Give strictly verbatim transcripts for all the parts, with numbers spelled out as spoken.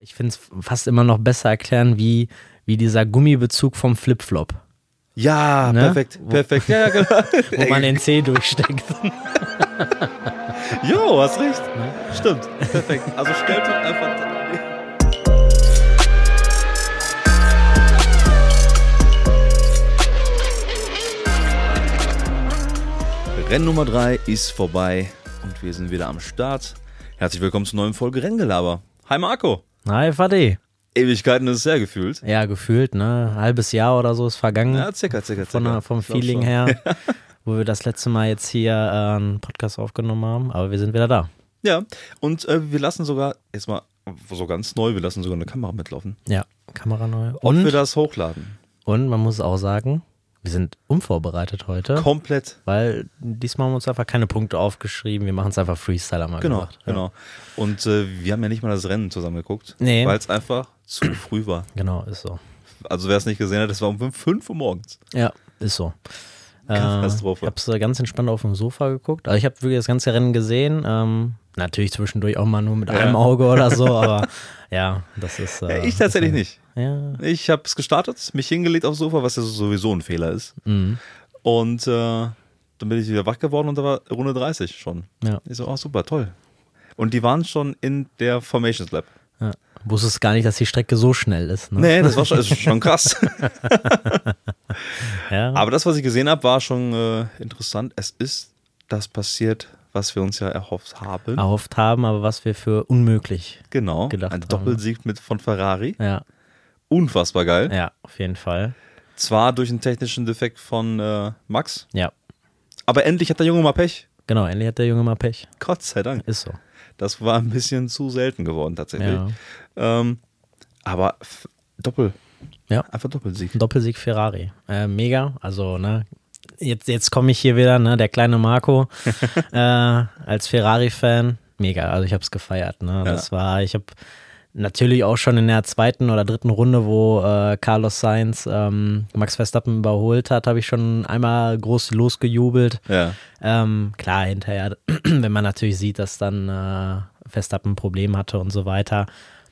ich finde es fast immer noch besser erklären, wie, wie dieser Gummibezug vom Flipflop. Ja, Ne? perfekt, perfekt. Ja, ja, genau. Wo man den Zeh durchsteckt. Jo, hast recht. Stimmt, perfekt. Also stellt euch einfach... Rennen Nummer drei ist vorbei und wir sind wieder am Start. Herzlich willkommen zur neuen Folge Renngelaber. Hi Marco. Hi Fadi. Ewigkeiten ist es sehr gefühlt. Ja, gefühlt, ne? Ein halbes Jahr oder so ist vergangen. Ja, circa, circa, circa. Von der, vom Feeling her, wo wir das letzte Mal jetzt hier äh, einen Podcast aufgenommen haben. Aber wir sind wieder da. Ja, und äh, wir lassen sogar, jetzt mal so ganz neu, wir lassen sogar eine Kamera mitlaufen. Ja, Kamera neu. Und Und wir das hochladen. Und man muss auch sagen, wir sind unvorbereitet heute. Komplett. Weil diesmal haben wir uns einfach keine Punkte aufgeschrieben. Wir machen es einfach Freestyle, haben wir Genau, gesagt. genau. Ja. Und äh, wir haben ja nicht mal das Rennen zusammen geguckt, Nee. weil es einfach zu früh war. Genau, ist so. Also wer es nicht gesehen hat, das war um fünf Uhr morgens. Ja, ist so. Katastrophe. Äh, ich habe es ganz entspannt auf dem Sofa geguckt. Also ich habe wirklich das ganze Rennen gesehen. Ähm, natürlich zwischendurch auch mal nur mit Ja. einem Auge oder so, aber ja, das ist... Äh, Ja, ich tatsächlich nicht. Ja. Ich habe es gestartet, mich hingelegt aufs Sofa, was ja sowieso ein Fehler ist. Mhm. Und äh, dann bin ich wieder wach geworden und da war Runde dreißig schon. Ja. Ich so, oh super, toll. Und die waren schon in der Formations Lab. Ja. Wusstest gar nicht, dass die Strecke so schnell ist. Ne? Nee, das war schon, das ist schon krass. Ja. Aber das, was ich gesehen habe, war schon äh, interessant. Es ist das passiert, was wir uns ja erhofft haben. Erhofft haben, aber was wir für unmöglich Genau, gedacht ein haben. Doppelsieg mit von Ferrari. Ja, Unfassbar geil. ja, auf jeden Fall. Zwar durch einen technischen Defekt von äh, Max, Ja, aber endlich hat der Junge mal Pech. genau, endlich hat der Junge mal Pech. Gott sei Dank. Ist so. Das war ein bisschen zu selten geworden tatsächlich. Ja. Ähm, aber f- Doppel. Ja. Einfach Doppelsieg. Doppelsieg Ferrari. Äh, mega. Also, ne, jetzt, jetzt komme ich hier wieder, ne, der kleine Marco äh, als Ferrari-Fan. Mega. Also ich habe es gefeiert. Ne? Das war, ich habe natürlich auch schon in der zweiten oder dritten Runde, wo äh, Carlos Sainz ähm, Max Verstappen überholt hat, habe ich schon einmal groß losgejubelt. Ja. Ähm, klar, hinterher, wenn man natürlich sieht, dass dann äh, Verstappen ein Problem hatte und so weiter,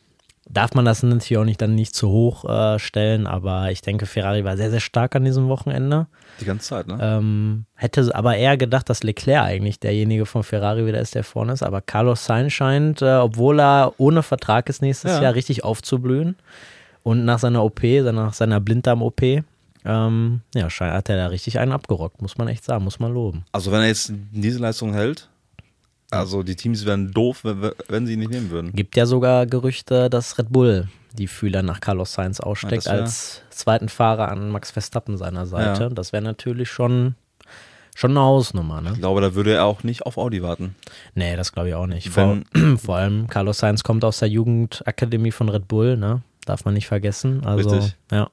darf man das natürlich auch nicht dann nicht zu hoch äh, stellen, aber ich denke, Ferrari war sehr, sehr stark an diesem Wochenende. Die ganze Zeit, ne? Ähm, hätte aber eher gedacht, dass Leclerc eigentlich derjenige von Ferrari wieder ist, der vorne ist, aber Carlos Sainz scheint, äh, obwohl er ohne Vertrag ist nächstes Ja. Jahr, richtig aufzublühen und nach seiner O P, nach seiner Blinddarm-O P, ähm, ja, scheint, hat er da richtig einen abgerockt, muss man echt sagen, muss man loben. Also wenn er jetzt diese Leistung hält, also die Teams wären doof, wenn, wenn sie ihn nicht nehmen würden. Gibt ja sogar Gerüchte, dass Red Bull die Fühler nach Carlos Sainz aussteckt, Ja, das wär- als zweiten Fahrer an Max Verstappen seiner Seite. Ja. Das wäre natürlich schon, schon eine Hausnummer, ne? Ich glaube, da würde er auch nicht auf Audi warten. Nee, das glaube ich auch nicht. Vor, Wenn- vor allem Carlos Sainz kommt aus der Jugendakademie von Red Bull, ne? Darf man nicht vergessen. Also, Richtig. ja.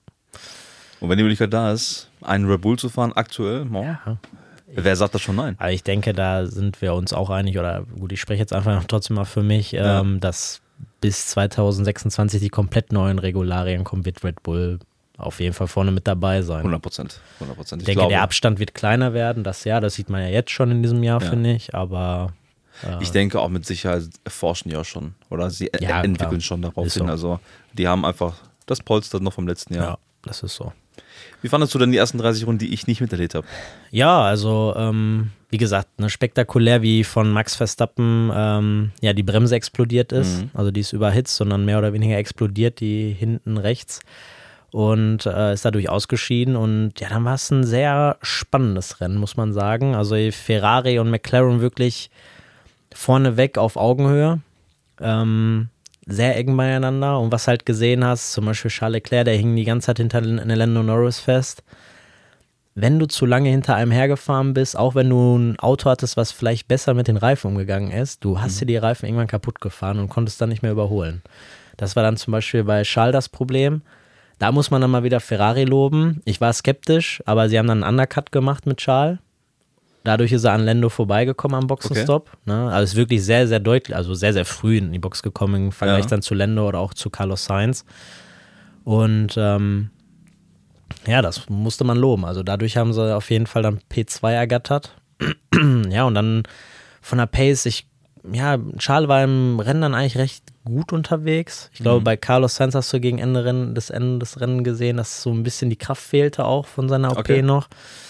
Und wenn die Möglichkeit da ist, einen Red Bull zu fahren, aktuell, oh, ja. wer sagt das schon nein? Aber ich denke, da sind wir uns auch einig, oder gut, ich spreche jetzt einfach trotzdem mal für mich, Ja. ähm, dass bis zwanzig sechsundzwanzig die komplett neuen Regularien kommen, wird Red Bull auf jeden Fall vorne mit dabei sein. hundert Prozent. hundert Prozent. Ich denke, der Abstand wird kleiner werden, das Jahr, das sieht man ja jetzt schon in diesem Jahr, Ja. finde ich, aber äh, Ich denke auch mit Sicherheit forschen die auch schon. Oder sie Ja, klar. entwickeln schon darauf Ist hin. so. Also die haben einfach das Polster noch vom letzten Jahr. ja, das ist so. Wie fandest du denn die ersten dreißig Runden, die ich nicht miterlebt habe? Ja, also ähm, wie gesagt, ne, spektakulär, wie von Max Verstappen ähm, ja die Bremse explodiert ist. Mhm. Also die ist überhitzt, sondern mehr oder weniger explodiert, die hinten rechts. Und äh, ist dadurch ausgeschieden. Und ja, dann war es ein sehr spannendes Rennen, muss man sagen. Also Ferrari und McLaren wirklich vorneweg auf Augenhöhe. Ähm, sehr eng beieinander. Und was halt gesehen hast, zum Beispiel Charles Leclerc, der hing die ganze Zeit hinter Lando Norris fest. Wenn du zu lange hinter einem hergefahren bist, auch wenn du ein Auto hattest, was vielleicht besser mit den Reifen umgegangen ist, du hast dir die Reifen irgendwann kaputt gefahren und konntest dann nicht mehr überholen. Das war dann zum Beispiel bei Charles das Problem. Da muss man dann mal wieder Ferrari loben. Ich war skeptisch, aber sie haben dann einen Undercut gemacht mit Charles. Dadurch ist er an Lando vorbeigekommen am Boxenstopp. Okay. Ne? Also ist wirklich sehr, sehr deutlich, also sehr, sehr früh in die Box gekommen im Vergleich Ja. dann zu Lando oder auch zu Carlos Sainz. Und ähm, ja, das musste man loben. Also dadurch haben sie auf jeden Fall dann P zwei ergattert. Ja, und dann von der Pace, ich ja, Charles war im Rennen dann eigentlich recht gut unterwegs. Ich glaube, mhm. bei Carlos Sainz hast du gegen Ende Rennen, das Ende des Rennens gesehen, dass so ein bisschen die Kraft fehlte auch von seiner O P okay. noch.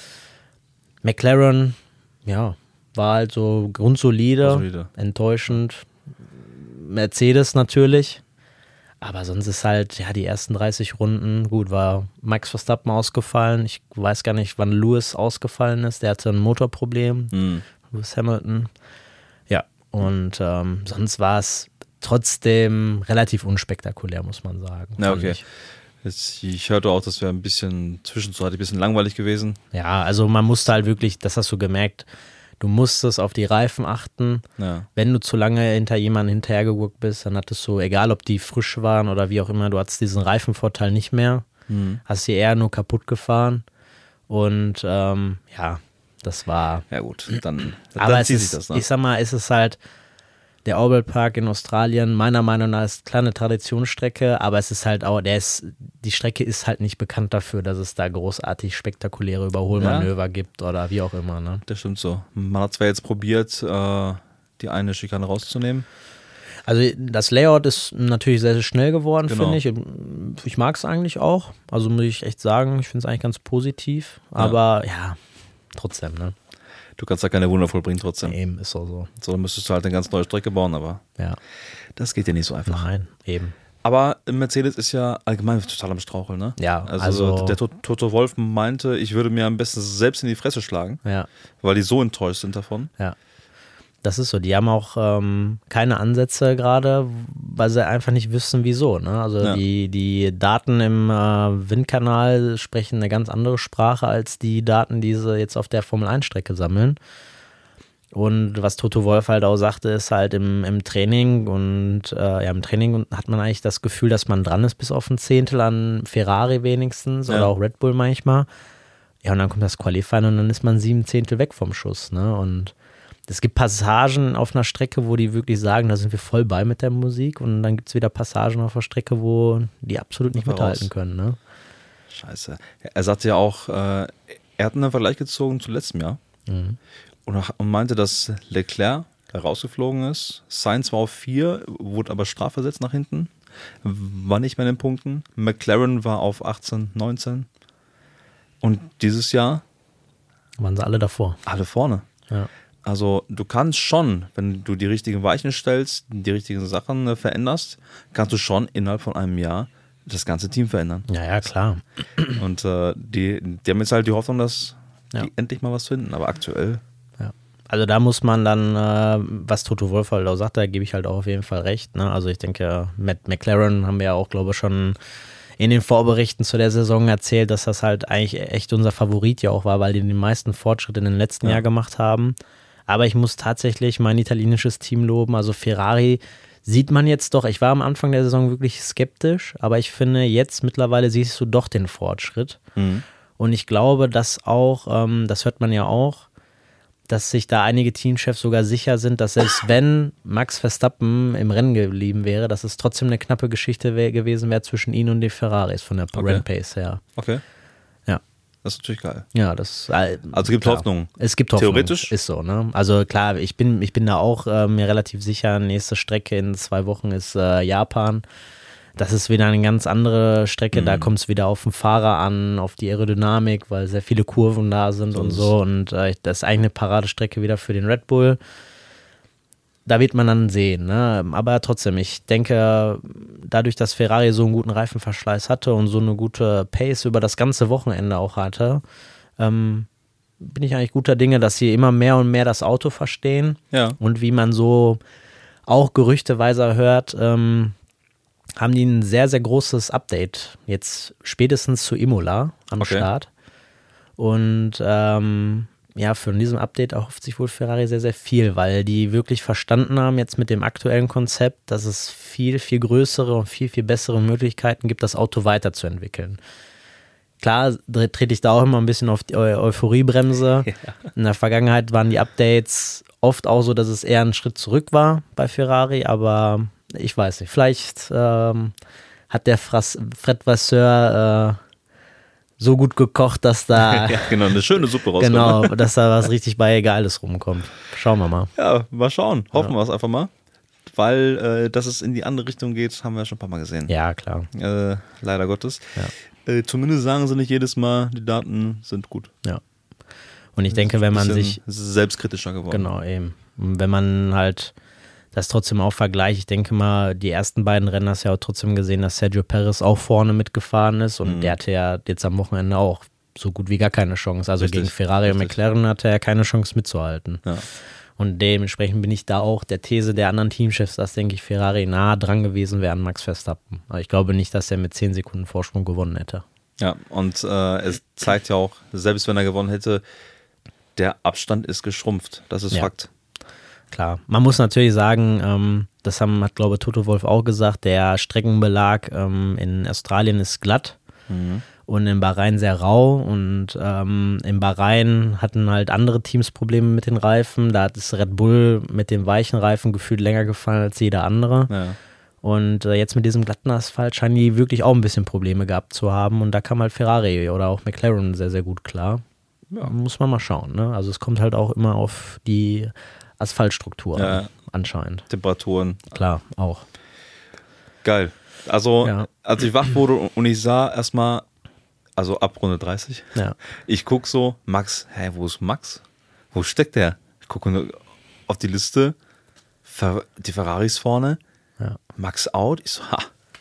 McLaren, ja, war halt so grundsolide, solide. Enttäuschend. Mercedes natürlich. Aber sonst ist halt, ja, die ersten dreißig Runden, gut, war Max Verstappen ausgefallen. Ich weiß gar nicht, wann Lewis ausgefallen ist. Der hatte ein Motorproblem. Mhm. Lewis Hamilton. Ja, und ähm, sonst war es trotzdem relativ unspektakulär, muss man sagen. Ja, okay. Ich. Jetzt, ich hörte auch, das wäre ein bisschen zwischenzeitlich ein bisschen langweilig gewesen. Ja, also man musste halt wirklich, das hast du gemerkt, du musstest auf die Reifen achten. Ja. Wenn du zu lange hinter jemandem hinterhergeguckt bist, dann hattest du, egal ob die frisch waren oder wie auch immer, du hattest diesen Reifenvorteil nicht mehr. Mhm. Hast sie eher nur kaputt gefahren. Und ähm, ja, das war... Ja gut, dann, aber dann es zieht ist, sich das. Ne? Ich sag mal, es ist halt... Der Albert Park in Australien, meiner Meinung nach, ist eine kleine Traditionsstrecke, aber es ist halt auch, der ist, die Strecke ist halt nicht bekannt dafür, dass es da großartig spektakuläre Überholmanöver ja. gibt oder wie auch immer. Ne? Das stimmt so. Man hat zwar jetzt probiert, äh, die eine Schikane rauszunehmen. Also das Layout ist natürlich sehr, sehr schnell geworden, genau. finde ich. Ich mag es eigentlich auch. Also muss ich echt sagen, ich finde es eigentlich ganz positiv. Aber ja, ja trotzdem, ne? Du kannst da keine Wunder vollbringen trotzdem. Eben, ist auch so. So, dann müsstest du halt eine ganz neue Strecke bauen, aber ja. das geht ja nicht so einfach. Nein, eben. Aber Mercedes ist ja allgemein total am Straucheln, ne? Ja, also, also der Toto Wolff meinte, ich würde mir am besten selbst in die Fresse schlagen, ja. weil die so enttäuscht sind davon. Ja. Das ist so, die haben auch ähm, keine Ansätze gerade, weil sie einfach nicht wissen, wieso. Ne? Also ja. die, die Daten im äh, Windkanal sprechen eine ganz andere Sprache als die Daten, die sie jetzt auf der Formel eins Strecke sammeln. Und was Toto Wolff halt auch sagte, ist halt im, im Training und äh, ja, im Training hat man eigentlich das Gefühl, dass man dran ist bis auf ein Zehntel an Ferrari wenigstens ja. oder auch Red Bull manchmal. Ja, und dann kommt das Qualifying und dann ist man sieben Zehntel weg vom Schuss. Ne? Und es gibt Passagen auf einer Strecke, wo die wirklich sagen, da sind wir voll bei mit der Musik und dann gibt es wieder Passagen auf der Strecke, wo die absolut nicht mithalten können. Ne? Scheiße. Er sagte ja auch, äh, er hat einen Vergleich gezogen zu letztem Jahr mhm. und, und meinte, dass Leclerc rausgeflogen ist. Sainz war auf vier, wurde aber strafversetzt nach hinten, war nicht mehr in den Punkten. McLaren war auf achtzehn, neunzehn und dieses Jahr waren sie alle davor. Alle vorne. Ja. Also du kannst schon, wenn du die richtigen Weichen stellst, die richtigen Sachen äh, veränderst, kannst du schon innerhalb von einem Jahr das ganze Team verändern. Ja, ja, klar. Und äh, die, die haben jetzt halt die Hoffnung, dass ja. die endlich mal was finden, aber aktuell... Ja. Also da muss man dann, äh, was Toto Wolff halt auch sagt, da gebe ich halt auch auf jeden Fall recht. Ne? Also ich denke, Matt McLaren haben wir ja auch, glaube ich, schon in den Vorberichten zu der Saison erzählt, dass das halt eigentlich echt unser Favorit ja auch war, weil die den meisten Fortschritt in den letzten ja. Jahr gemacht haben. Aber ich muss tatsächlich mein italienisches Team loben. Also Ferrari sieht man jetzt doch, ich war am Anfang der Saison wirklich skeptisch, aber ich finde, jetzt mittlerweile siehst du doch den Fortschritt. Mhm. Und ich glaube, dass auch, ähm, das hört man ja auch, dass sich da einige Teamchefs sogar sicher sind, dass selbst wenn Max Verstappen im Rennen geblieben wäre, dass es trotzdem eine knappe Geschichte wär, gewesen wäre zwischen ihnen und den Ferraris von der okay. Rennpace her. Okay. Ja. Das ist natürlich geil. Ja, das äh, also es gibt klar. Hoffnung. Es gibt Hoffnung. Theoretisch? Ist so, ne? Also klar, ich bin, ich bin da auch äh, mir relativ sicher, nächste Strecke in zwei Wochen ist äh, Japan. Das ist wieder eine ganz andere Strecke, mhm. da kommt es wieder auf den Fahrer an, auf die Aerodynamik, weil sehr viele Kurven da sind so und so. Und äh, das ist eigentlich eine Paradestrecke wieder für den Red Bull. Da wird man dann sehen, ne? Aber trotzdem, ich denke, dadurch, dass Ferrari so einen guten Reifenverschleiß hatte und so eine gute Pace über das ganze Wochenende auch hatte, ähm, bin ich eigentlich guter Dinge, dass sie immer mehr und mehr das Auto verstehen. Ja. Und wie man so auch gerüchteweise hört, ähm, haben die ein sehr, sehr großes Update jetzt spätestens zu Imola am okay. Start. Und ähm, ja, von diesem Update erhofft sich wohl Ferrari sehr, sehr viel, weil die wirklich verstanden haben jetzt mit dem aktuellen Konzept, dass es viel, viel größere und viel, viel bessere Möglichkeiten gibt, das Auto weiterzuentwickeln. Klar trete ich da auch immer ein bisschen auf die Eu- Euphoriebremse. Ja. In der Vergangenheit waren die Updates oft auch so, dass es eher ein Schritt zurück war bei Ferrari, aber ich weiß nicht, vielleicht ähm, hat der Fras- Fred Vasseur äh, so gut gekocht, dass da ja, genau, eine schöne Suppe rauskommt. genau, dass da was richtig bei Geiles rumkommt. Schauen wir mal. Ja, mal schauen. Hoffen Ja. wir es einfach mal. Weil, äh, dass es in die andere Richtung geht, haben wir schon ein paar Mal gesehen. Ja, klar. Äh, leider Gottes. Ja. Äh, zumindest sagen sie nicht jedes Mal, die Daten sind gut. Ja. Und ich denke, wenn man Bisschen sich selbstkritischer geworden. genau eben, und wenn man halt das trotzdem auch vergleicht, ich denke mal, die ersten beiden Rennen hast du ja auch trotzdem gesehen, dass Sergio Perez auch vorne mitgefahren ist und Mhm. der hatte ja jetzt am Wochenende auch so gut wie gar keine Chance. Also Richtig, gegen Ferrari und richtig. McLaren hatte er keine Chance mitzuhalten. Ja. Und dementsprechend bin ich da auch der These der anderen Teamchefs, dass, denke ich, Ferrari nah dran gewesen wäre an Max Verstappen. Aber ich glaube nicht, dass er mit zehn Sekunden Vorsprung gewonnen hätte. Ja, und äh, es zeigt ja auch, selbst wenn er gewonnen hätte, der Abstand ist geschrumpft. Das ist Ja. Fakt. Klar, man muss natürlich sagen, ähm, das haben, hat, glaube ich, Toto Wolff auch gesagt, der Streckenbelag ähm, in Australien ist glatt Mhm. und in Bahrain sehr rau und ähm, in Bahrain hatten halt andere Teams Probleme mit den Reifen, da hat es Red Bull mit dem weichen Reifen gefühlt länger gefallen als jeder andere Ja. und äh, jetzt mit diesem glatten Asphalt scheinen die wirklich auch ein bisschen Probleme gehabt zu haben und da kam halt Ferrari oder auch McLaren sehr, sehr gut klar. Ja. Muss man mal schauen, ne? Also es kommt halt auch immer auf die Asphaltstruktur Ja. an, anscheinend. Temperaturen. Klar, auch. Geil. Also, Ja. als ich wach wurde und ich sah erstmal, also ab Runde dreißig, Ja. ich guck so, Max, hä, wo ist Max? Wo steckt der? Ich gucke nur auf die Liste, Fer die Ferraris vorne, Ja. Max out. Ich so, ha.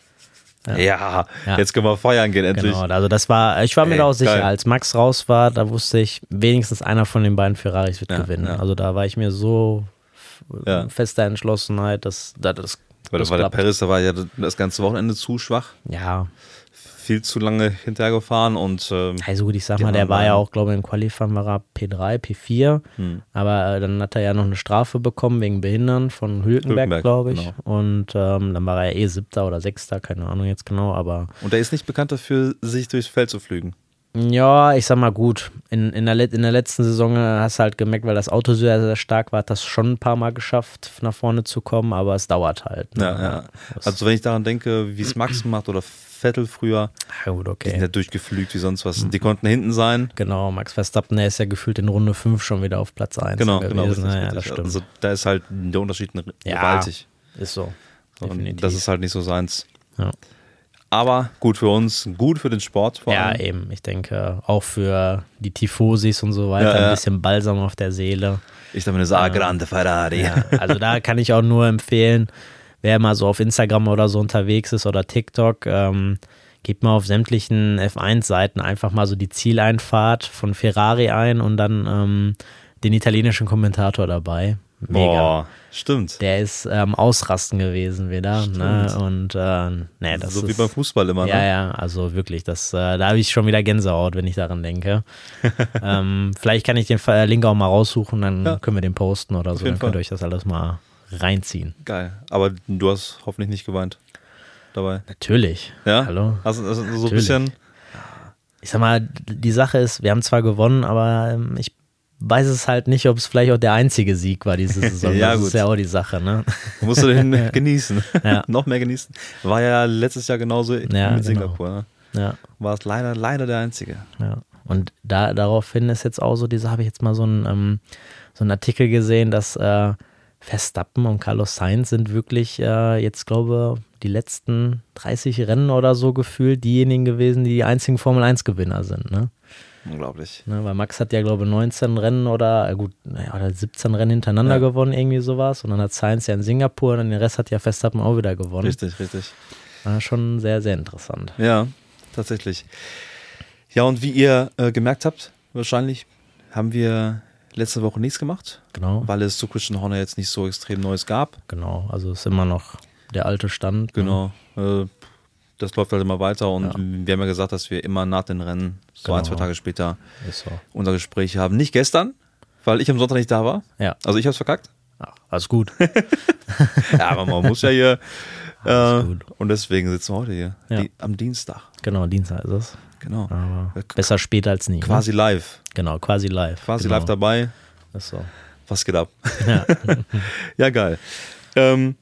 Ja. Ja, Ja. jetzt können wir feiern gehen, endlich. Genau, also das war, ich war mir Ey, da auch sicher, geil. als Max raus war, da wusste ich, wenigstens einer von den beiden Ferraris wird Ja, gewinnen. ja. Also da war ich mir so f- Ja. fester Entschlossenheit, dass, dass das, Weil, das weil der klappt. Paris, da war ja das ganze Wochenende zu schwach, Ja, viel zu lange hinterhergefahren und ähm, also gut, ich sag Die mal, der haben war ja dann- auch, glaube ich, im Qualifying war er P drei, P vier, Hm. aber äh, dann hat er ja noch eine Strafe bekommen wegen Behindern von Hülkenberg, Hülkenberg, glaube ich. genau. Und ähm, dann war er ja eh Siebter oder Sechster, keine Ahnung jetzt genau, aber und der ist nicht bekannt dafür, sich durchs Feld zu flügen. ja, ich sag mal gut, in, in, der, Let- in der letzten Saison äh, hast du halt gemerkt, weil das Auto sehr, sehr stark war, hat das schon ein paar Mal geschafft, nach vorne zu kommen, aber es dauert halt. Ne? Ja, ja. Das- Also wenn ich daran denke, wie es Max macht oder Vettel früher, ja, gut, die sind okay. ja durchgeflügt wie sonst was. Die konnten hinten sein. Genau, Max Verstappen, der ist ja gefühlt in Runde fünf schon wieder auf Platz eins Genau, gewesen. genau. Richtig, ja, richtig. das stimmt. Also da ist halt der Unterschied Ja, gewaltig. Ist so. Und Definitiv. das ist halt nicht so seins. Ja. Aber gut für uns, gut für den Sport vor Ja, allem. eben. Ich denke, auch für die Tifosis und so weiter Ja, ja. ein bisschen Balsam auf der Seele. Ich damit sage, grande Ferrari. Ja, also da kann ich auch nur empfehlen, wer mal so auf Instagram oder so unterwegs ist oder TikTok, ähm, gebt mal auf sämtlichen F eins Seiten einfach mal so die Zieleinfahrt von Ferrari ein und dann ähm, den italienischen Kommentator dabei. Mega. Boah, stimmt. Der ist ähm, Ausrasten gewesen wieder. Ne? Und äh, nee, das so ist, wie beim Fußball immer. ja, Ne? ja, also wirklich, das, äh, da habe ich schon wieder Gänsehaut, wenn ich daran denke. ähm, vielleicht kann ich den Ver- Link auch mal raussuchen, dann Ja. können wir den posten oder so, jeden dann könnt Fall. ihr euch das alles mal reinziehen. Geil. Aber du hast hoffentlich nicht geweint dabei. Natürlich. Ja? Hallo. Also, also so ein Natürlich. bisschen. Ich sag mal, die Sache ist, wir haben zwar gewonnen, aber ähm, ich weiß es halt nicht, ob es vielleicht auch der einzige Sieg war diese Saison. Ja, das gut. ist ja auch die Sache, ne? Musst du den genießen. Ja. Noch mehr genießen. War ja letztes Jahr genauso Ja, mit genau. Singapur. Ne? Ja. War es leider, leider der Einzige. Ja. Und da, daraufhin ist jetzt auch so, diese habe ich jetzt mal so einen, ähm, so einen Artikel gesehen, dass äh, Verstappen und Carlos Sainz sind wirklich äh, jetzt, glaube die letzten dreißig Rennen oder so gefühlt diejenigen gewesen, die die einzigen Formel eins Gewinner sind. Ne? Unglaublich. Ne, weil Max hat ja, glaube ich, neunzehn Rennen oder äh, gut, naja, oder siebzehn Rennen hintereinander Ja. gewonnen, irgendwie sowas. Und dann hat Sainz ja in Singapur und dann den Rest hat ja Verstappen auch wieder gewonnen. Richtig, richtig. War schon sehr, sehr interessant. Ja, tatsächlich. Ja, und wie ihr äh, gemerkt habt, wahrscheinlich haben wir letzte Woche nichts gemacht, Genau, weil es zu Christian Horner jetzt nicht so extrem Neues gab. genau. Also ist immer noch der alte Stand. Ne? Genau. Äh, das läuft halt immer weiter und Ja. wir haben ja gesagt, dass wir immer nach den Rennen, so Genau. ein, zwei Tage später, Ist so. unser Gespräch haben. Nicht gestern, weil ich am Sonntag nicht da war. Ja, Also ich hab's verkackt. ach, alles gut. Ja, aber man muss ja hier. Alles Äh, gut. und deswegen sitzen wir heute hier. Ja. Die, am Dienstag. Genau, Dienstag ist es. Genau. Aber Äh, besser spät als nie. Quasi Ne? live. Genau, quasi live. Quasi genau. live dabei. Ist so. Was geht ab? Ja. Ja, geil. Ähm,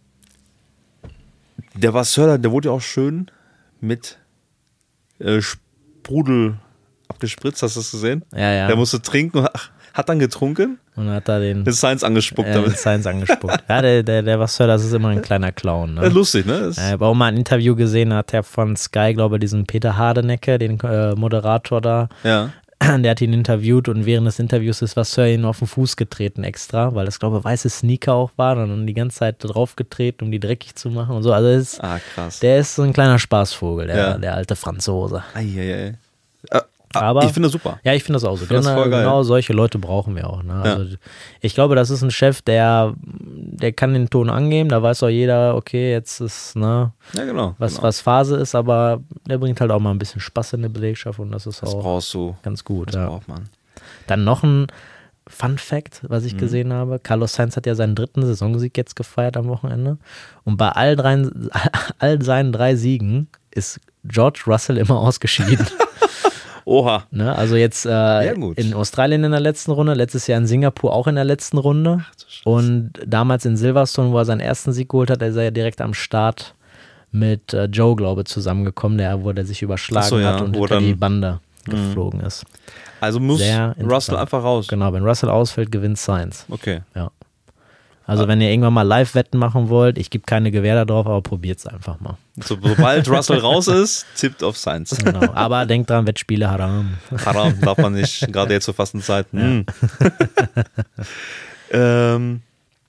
der Vasseur, der wurde ja auch schön mit äh, Sprudel abgespritzt, hast du das gesehen? Ja, ja. Der musste trinken und hat dann getrunken. Und hat da den, den Sainz angespuckt. äh, damit. den Sainz angespuckt. Ja, der, der, der Vasseur, das ist immer ein kleiner Clown. Ne? Ja, lustig, ne? Das Ich habe auch mal ein Interview gesehen, hat er von Sky, glaube ich, diesen Peter Hardenecke, den äh, Moderator da, ja. der hat ihn interviewt und während des Interviews ist Vasseur ihn auf den Fuß getreten extra, weil das, glaube ich, weiße Sneaker auch waren und dann die ganze Zeit drauf getreten, um die dreckig zu machen und so. Also ist, Ah, krass. der ist so ein kleiner Spaßvogel, der, Ja. der alte Franzose. Eieiei. Äh, Aber- ich finde das super. Ja, ich finde das auch so. Ich find das Genau, voll geil. genau solche Leute brauchen wir auch. Ne? Ja. Also ich glaube, das ist ein Chef, der, der kann den Ton angeben, da weiß auch jeder, okay, jetzt ist, ne, Ja, genau. was, genau. was Phase ist, aber der bringt halt auch mal ein bisschen Spaß in die Belegschaft und das ist Das auch brauchst du. ganz gut. Das Ja. braucht man. Dann noch ein Fun Fact, was Mhm. ich gesehen habe. Carlos Sainz hat ja seinen dritten Saisonsieg jetzt gefeiert am Wochenende. Und bei all, drei, all seinen drei Siegen ist George Russell immer ausgeschieden. Oha. ne? Also jetzt Ja, äh, gut. in Australien in der letzten Runde, letztes Jahr in Singapur auch in der letzten Runde. Und damals in Silverstone, wo er seinen ersten Sieg geholt hat, ist er ja direkt am Start mit äh, Joe, glaube ich, zusammengekommen, der, wo der sich überschlagen Ach so, ja, hat und wo hinter dann- die Bande geflogen ist. Also muss Sehr Russell interessant. einfach raus. Genau, wenn Russell ausfällt, gewinnt Sainz. Okay. Ja. Also wenn ihr irgendwann mal Live-Wetten machen wollt, ich gebe keine Gewähr darauf, aber probiert es einfach mal. So, sobald Russell raus ist, tippt auf Sainz. Genau. Aber denkt dran, Wettspiele haram. Haram darf man nicht, gerade jetzt zur Fastenzeit. Hm. ähm,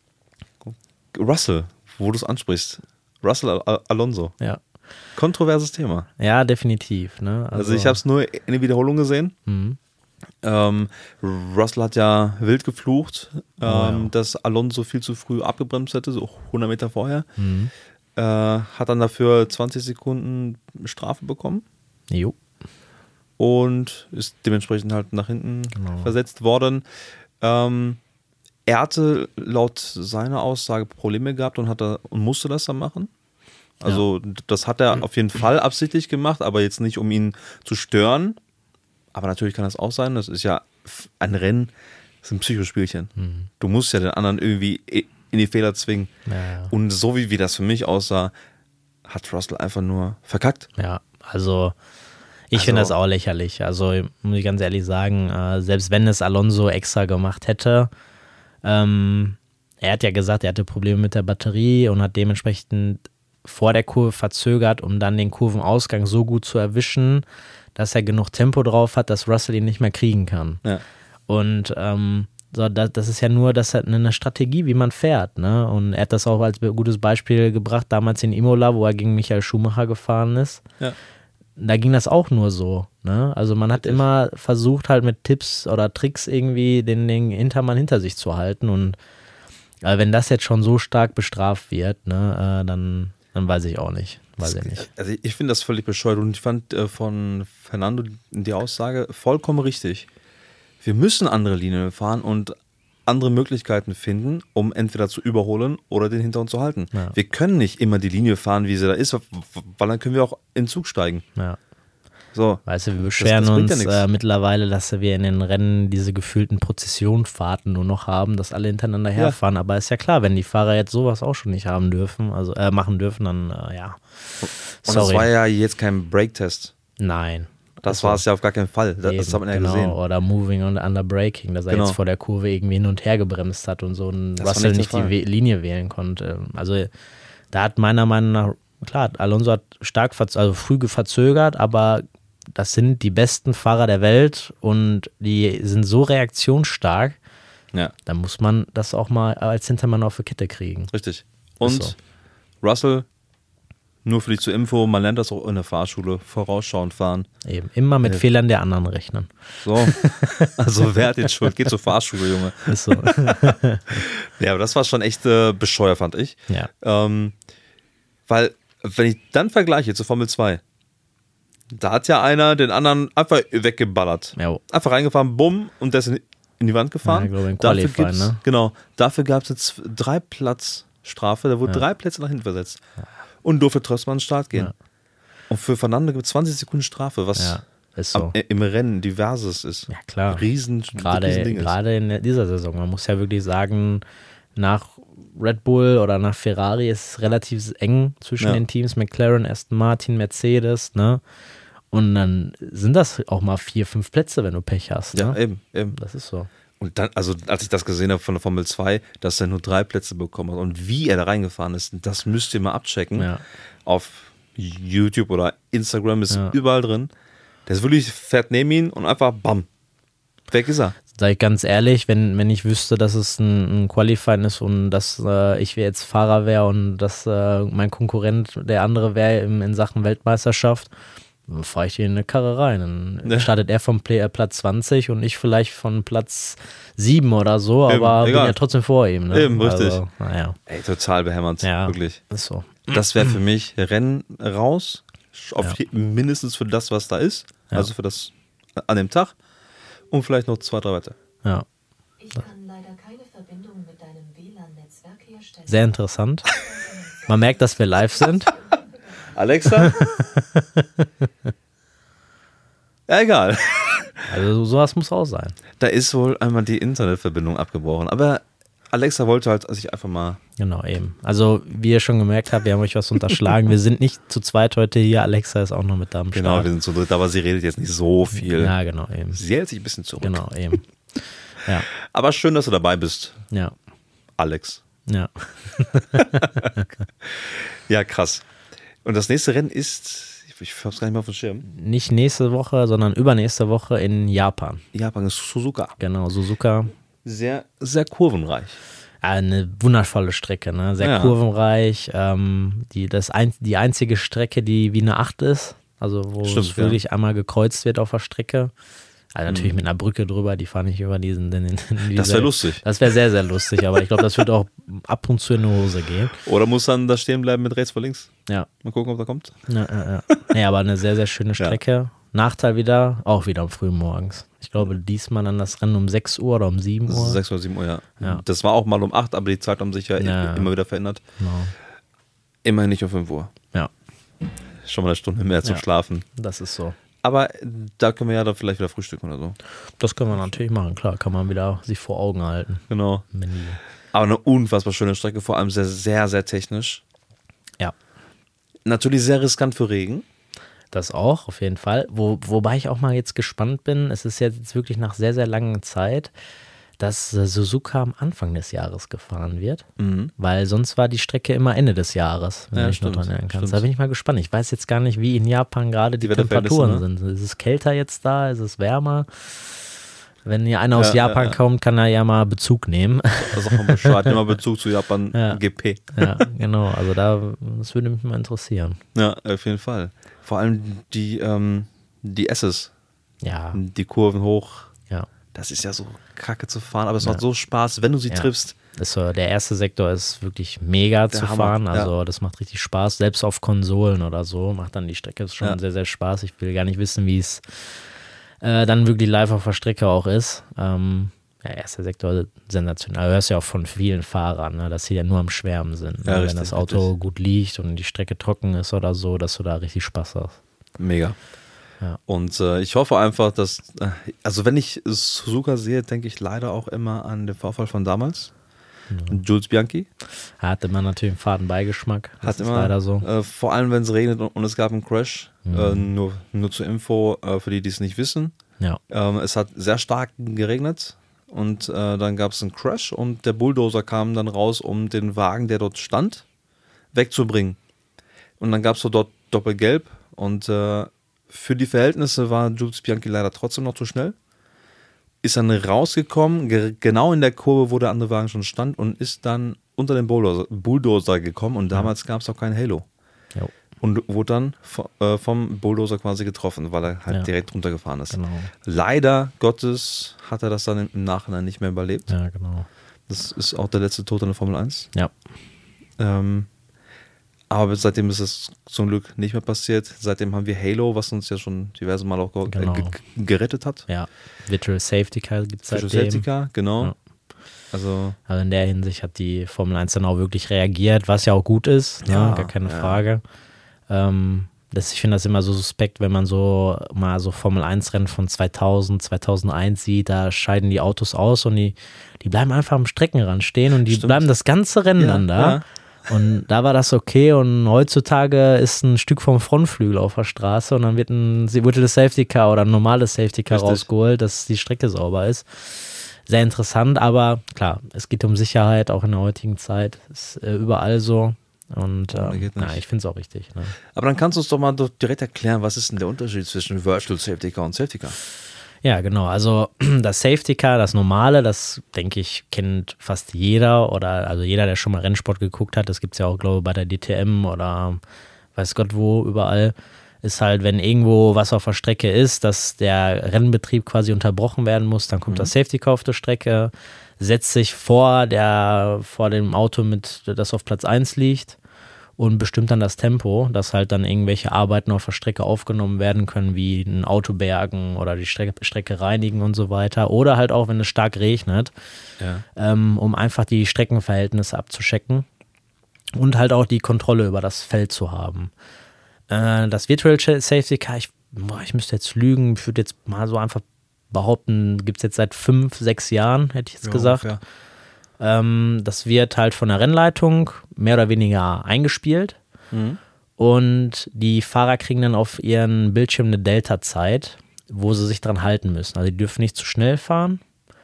Russell, wo du es ansprichst. Russell Al Al Alonso. Ja. Kontroverses Thema. Ja, definitiv. Ne? Also, ich habe es nur in der Wiederholung gesehen. Mhm. Ähm, Russell hat ja wild geflucht, ähm, ja. dass Alonso viel zu früh abgebremst hätte, so hundert Meter vorher. Mhm. Äh, hat dann dafür zwanzig Sekunden Strafe bekommen Jo. und ist dementsprechend halt nach hinten Genau. versetzt worden. Ähm, er hatte laut seiner Aussage Probleme gehabt und, hat er, und musste das dann machen. Also das hat er auf jeden Fall absichtlich gemacht, aber jetzt nicht, um ihn zu stören. Aber natürlich kann das auch sein. Das ist ja ein Rennen, das ist ein Psychospielchen. Mhm. Du musst ja den anderen irgendwie in die Fehler zwingen. Ja, ja. Und so wie, wie das für mich aussah, hat Russell einfach nur verkackt. Ja, also ich Also- finde das auch lächerlich. Also muss ich ganz ehrlich sagen, äh, selbst wenn es Alonso extra gemacht hätte, ähm, er hat ja gesagt, er hatte Probleme mit der Batterie und hat dementsprechend vor der Kurve verzögert, um dann den Kurvenausgang so gut zu erwischen, dass er genug Tempo drauf hat, dass Russell ihn nicht mehr kriegen kann. Ja. Und ähm, so, das, das ist ja nur das hat eine Strategie, wie man fährt. Ne? Und er hat das auch als gutes Beispiel gebracht, damals in Imola, wo er gegen Michael Schumacher gefahren ist. Ja. Da ging das auch nur so. Ne? Also man hat Richtig. immer versucht, halt mit Tipps oder Tricks irgendwie den, den Hintermann hinter sich zu halten. Und äh, wenn das jetzt schon so stark bestraft wird, ne, äh, dann, dann weiß ich auch nicht. Weiß ich nicht. Also ich finde das völlig bescheuert und ich fand äh, von Fernando die Aussage vollkommen richtig. Wir müssen andere Linien fahren und andere Möglichkeiten finden, um entweder zu überholen oder den hinter uns zu halten. Ja. Wir können nicht immer die Linie fahren, wie sie da ist, weil dann können wir auch in den Zug steigen. Ja. So. Weißt du, wir beschweren das bringt ja uns nichts. äh, mittlerweile, dass wir in den Rennen diese gefühlten Prozessionfahrten nur noch haben, dass alle hintereinander Ja. herfahren. Aber ist ja klar, wenn die Fahrer jetzt sowas auch schon nicht haben dürfen, also äh, machen dürfen, dann äh, ja. Und das war ja jetzt kein Break-Test. Nein. Das Also, war es ja auf gar keinen Fall. Das, eben, das hat man ja genau. gesehen. Oder Moving und Under Braking, dass er Genau. jetzt vor der Kurve irgendwie hin und her gebremst hat und so ein Das war Russell nicht nicht der die Fall. We Linie wählen konnte. Also da hat meiner Meinung nach, klar, Alonso hat stark, verz- also früh verzögert, aber das sind die besten Fahrer der Welt und die sind so reaktionsstark, Ja, da muss man das auch mal als Hintermann auf die Kette kriegen. richtig. Und so. Russell, nur für dich zur Info, man lernt das auch in der Fahrschule, vorausschauend fahren. Eben, immer mit Äh. Fehlern der anderen rechnen. So, also wer hat jetzt Schuld? Geht zur Fahrschule, Junge. Ist so. Ja, aber das war schon echt äh, bescheuert, fand ich. ja. Ähm, weil, wenn ich dann vergleiche zur Formel zwei, da hat ja einer den anderen einfach weggeballert. Jo. Einfach reingefahren, bumm, und der ist in, in die Wand gefahren. Ja, ich glaube, in dafür Qualifying, gibt's, ne? Genau, dafür gab es jetzt drei Platz Strafe, da wurden Ja. drei Plätze nach hinten versetzt. Und durfte trotzdem an den Start gehen. Ja. Und für Fernando gibt es zwanzig Sekunden Strafe, was Ja, ist so. am, im Rennen diverses ist. Ja, klar. Riesen, Gerade, Riesending ist. gerade in dieser Saison. Man muss ja wirklich sagen, nach Red Bull oder nach Ferrari ist es relativ eng zwischen Ja. den Teams. McLaren, Aston Martin, Mercedes, ne? Und dann sind das auch mal vier, fünf Plätze, wenn du Pech hast. Ja, ne? eben, eben. Das ist so. Und dann, also als ich das gesehen habe von der Formel zwei, dass er nur drei Plätze bekommen hat und wie er da reingefahren ist, das müsst ihr mal abchecken. Ja. Auf YouTube oder Instagram ist Ja. überall drin. Der ist wirklich, fährt neben ihn und einfach bam, weg ist er. Sag ich ganz ehrlich, wenn, wenn ich wüsste, dass es ein, ein Qualifying ist und dass äh, ich jetzt Fahrer wäre und dass äh, mein Konkurrent der andere wäre in, in Sachen Weltmeisterschaft, dann fahre ich hier in eine Karre rein. Dann Ja. startet er vom Play, äh, Platz zwanzig und ich vielleicht von Platz sieben oder so, Eben, aber bin egal. ja trotzdem vor ihm. Ne? Eben, richtig. Also, naja, Ey, total behämmert, ja, wirklich. ist so. Das wäre für mich Rennen raus, auf Ja. je- mindestens für das, was da ist, Ja. also für das an dem Tag und vielleicht noch zwei, drei weiter. Ja, Ich kann leider keine Verbindung mit deinem W L A N-Netzwerk herstellen. sehr interessant. Man merkt, dass wir live sind. Alexa? Ja, egal. Also sowas muss auch sein. Da ist wohl einmal die Internetverbindung abgebrochen. Aber Alexa wollte halt sich einfach mal. Genau, eben. Also, wie ihr schon gemerkt habt, wir haben euch was unterschlagen. Wir sind nicht zu zweit heute hier. Alexa ist auch noch mit da am Genau, Start. wir sind zu dritt, aber sie redet jetzt nicht so viel. Ja, genau, eben. Sie hält sich ein bisschen zurück. Genau, eben. Ja, Aber schön, dass du dabei bist, ja, Alex. ja. Ja, krass. Und das nächste Rennen ist, ich hab's gar nicht mehr auf dem Schirm. Nicht nächste Woche, sondern übernächste Woche in Japan. Japan ist Suzuka. Genau, Suzuka. Sehr, sehr kurvenreich. Eine wundervolle Strecke, ne? Sehr Ja. kurvenreich. Ähm, die, das ein, die einzige Strecke, die wie eine Acht ist. Also, wo Stimmt, es wirklich einmal gekreuzt wird auf der Strecke. Also natürlich Mhm. mit einer Brücke drüber, die fahre ich über diesen. Den, den, diese, Das wäre lustig. Das wäre sehr, sehr lustig, aber ich glaube, das wird auch ab und zu in die Hose gehen. Oder muss dann da stehen bleiben mit rechts vor links? Ja. Mal gucken, ob da kommt. Ja, ja, ja. Nee, aber eine sehr, sehr schöne Strecke. Nachteil wieder, auch wieder um früh morgens. Ich glaube, diesmal dann das Rennen um sechs Uhr oder um sieben Das Uhr. ist sechs oder sieben Uhr, ja. Ja. Das war auch mal um acht, aber die Zeit haben sich ja, Ja. immer wieder verändert. Genau. Immerhin nicht um fünf Uhr. Ja, Schon mal eine Stunde mehr zum Ja. Schlafen. das ist so. Aber da können wir ja dann vielleicht wieder frühstücken oder so. Das können wir natürlich machen, klar, kann man wieder sich vor Augen halten. Genau. Menü. Aber eine unfassbar schöne Strecke, vor allem sehr, sehr, sehr technisch. Ja, Natürlich sehr riskant für Regen. das auch, auf jeden Fall. Wo, wobei ich auch mal jetzt gespannt bin, es ist jetzt wirklich nach sehr, sehr langer Zeit, dass äh, Suzuka am Anfang des Jahres gefahren wird, weil sonst war die Strecke immer Ende des Jahres, wenn Ja, du dich noch stimmt, dran erinnern kannst. stimmt. Da bin ich mal gespannt. Ich weiß jetzt gar nicht, wie in Japan gerade die, Die Wetterverhältnisse, Temperaturen ne? sind. Ist es kälter jetzt da? Ist es wärmer? Wenn hier einer aus Ja, Japan ja, ja. kommt, kann er ja mal Bezug nehmen. Also auch mal Bescheid, immer Bezug zu Japan Ja. G P. Ja, genau. Also da, das würde mich mal interessieren. Ja, auf jeden Fall. Vor allem die, ähm, die S's, Ja, die Kurven hoch. ja. Das ist ja so kacke zu fahren, aber es Ja. macht so Spaß, wenn du sie Ja. triffst. Das ist so, der erste Sektor ist wirklich mega Der zu Hammer, fahren. ja. Also das macht richtig Spaß. Selbst auf Konsolen oder so macht dann die Strecke schon Ja. sehr, sehr Spaß. Ich will gar nicht wissen, wie es äh, dann wirklich live auf der Strecke auch ist. Ähm, der erste Sektor sensationell. Du hörst ja auch von vielen Fahrern, ne, dass sie ja nur am Schwärmen sind. Ne? Ja, Wenn richtig, das Auto richtig. gut liegt und die Strecke trocken ist oder so, dass du da richtig Spaß hast. Mega. Ja. Und äh, ich hoffe einfach, dass, äh, also wenn ich Suzuka sehe, denke ich leider auch immer an den Vorfall von damals. Jules Bianchi. Hat immer natürlich einen faden Beigeschmack. Das Hat ist immer, leider so. äh, vor allem wenn es regnet und, und es gab einen Crash. Äh, nur, nur zur Info, äh, für die, die es nicht wissen. Ja. Ähm, es hat sehr stark geregnet und äh, dann gab es einen Crash und der Bulldozer kam dann raus, um den Wagen, der dort stand, wegzubringen. Und dann gab es so dort Doppelgelb und äh, für die Verhältnisse war Jules Bianchi leider trotzdem noch zu schnell. Ist dann rausgekommen, ge genau in der Kurve, wo der andere Wagen schon stand und ist dann unter den Bulldozer, Bulldozer gekommen und damals gab es auch kein Halo. Jo. Und wurde dann vo- äh, vom Bulldozer quasi getroffen, weil er halt Ja. direkt runtergefahren ist. Genau. Leider Gottes hat er das dann im Nachhinein nicht mehr überlebt. Ja, genau. Das ist auch der letzte Tod in der Formel eins. Ja. Ähm, aber seitdem ist es zum Glück nicht mehr passiert. Seitdem haben wir Halo, was uns ja schon diverse Mal auch ge Genau. ge gerettet hat. Ja. Virtual Safety Car gibt es Visual seitdem. Safety Car, genau. Ja. Also, Also in der Hinsicht hat die Formel eins dann auch wirklich reagiert, was ja auch gut ist, Ja, ne? Gar keine ja. Frage. Ähm, das, ich finde das immer so suspekt, wenn man so mal so Formel eins Rennen von zweitausend, zweitausendeins sieht, da scheiden die Autos aus und die, die bleiben einfach am Streckenrand stehen und die Stimmt. bleiben das ganze Rennen Ja, dann da. ja. Und da war das okay und heutzutage ist ein Stück vom Frontflügel auf der Straße und dann wird ein, sie wurde das Safety Car oder ein normales Safety Car Richtig. rausgeholt, dass die Strecke sauber ist. Sehr interessant, aber klar, es geht um Sicherheit, auch in der heutigen Zeit. Ist äh, überall so und Ja, ähm, geht nicht. ja, ich finde es auch richtig. Ne? Aber dann kannst du uns doch mal doch direkt erklären, was ist denn der Unterschied zwischen Virtual Safety Car und Safety Car? Ja, genau. Also das Safety Car, das normale, das denke ich, kennt fast jeder oder also jeder, der schon mal Rennsport geguckt hat. Das gibt es ja auch, glaube ich, bei der D T M oder weiß Gott wo, überall. Ist halt, wenn irgendwo was auf der Strecke ist, dass der Rennbetrieb quasi unterbrochen werden muss, dann kommt Mhm. das Safety Car auf die Strecke, setzt sich vor, der, vor dem Auto, mit, das auf Platz eins liegt und bestimmt dann das Tempo, dass halt dann irgendwelche Arbeiten auf der Strecke aufgenommen werden können, wie ein Auto bergen oder die Strecke, Strecke reinigen und so weiter. Oder halt auch, wenn es stark regnet, Ja. ähm, um einfach die Streckenverhältnisse abzuchecken und halt auch die Kontrolle über das Feld zu haben. Äh, das Virtual Safety Car, ich, boah, ich müsste jetzt lügen, ich würde jetzt mal so einfach behaupten, gibt es jetzt seit fünf, sechs Jahren, hätte ich jetzt Ja, gesagt. ungefähr. Ähm, das wird halt von der Rennleitung mehr oder weniger eingespielt Mhm. und die Fahrer kriegen dann auf ihren Bildschirm eine Delta-Zeit, wo sie sich dran halten müssen. Also die dürfen nicht zu schnell fahren.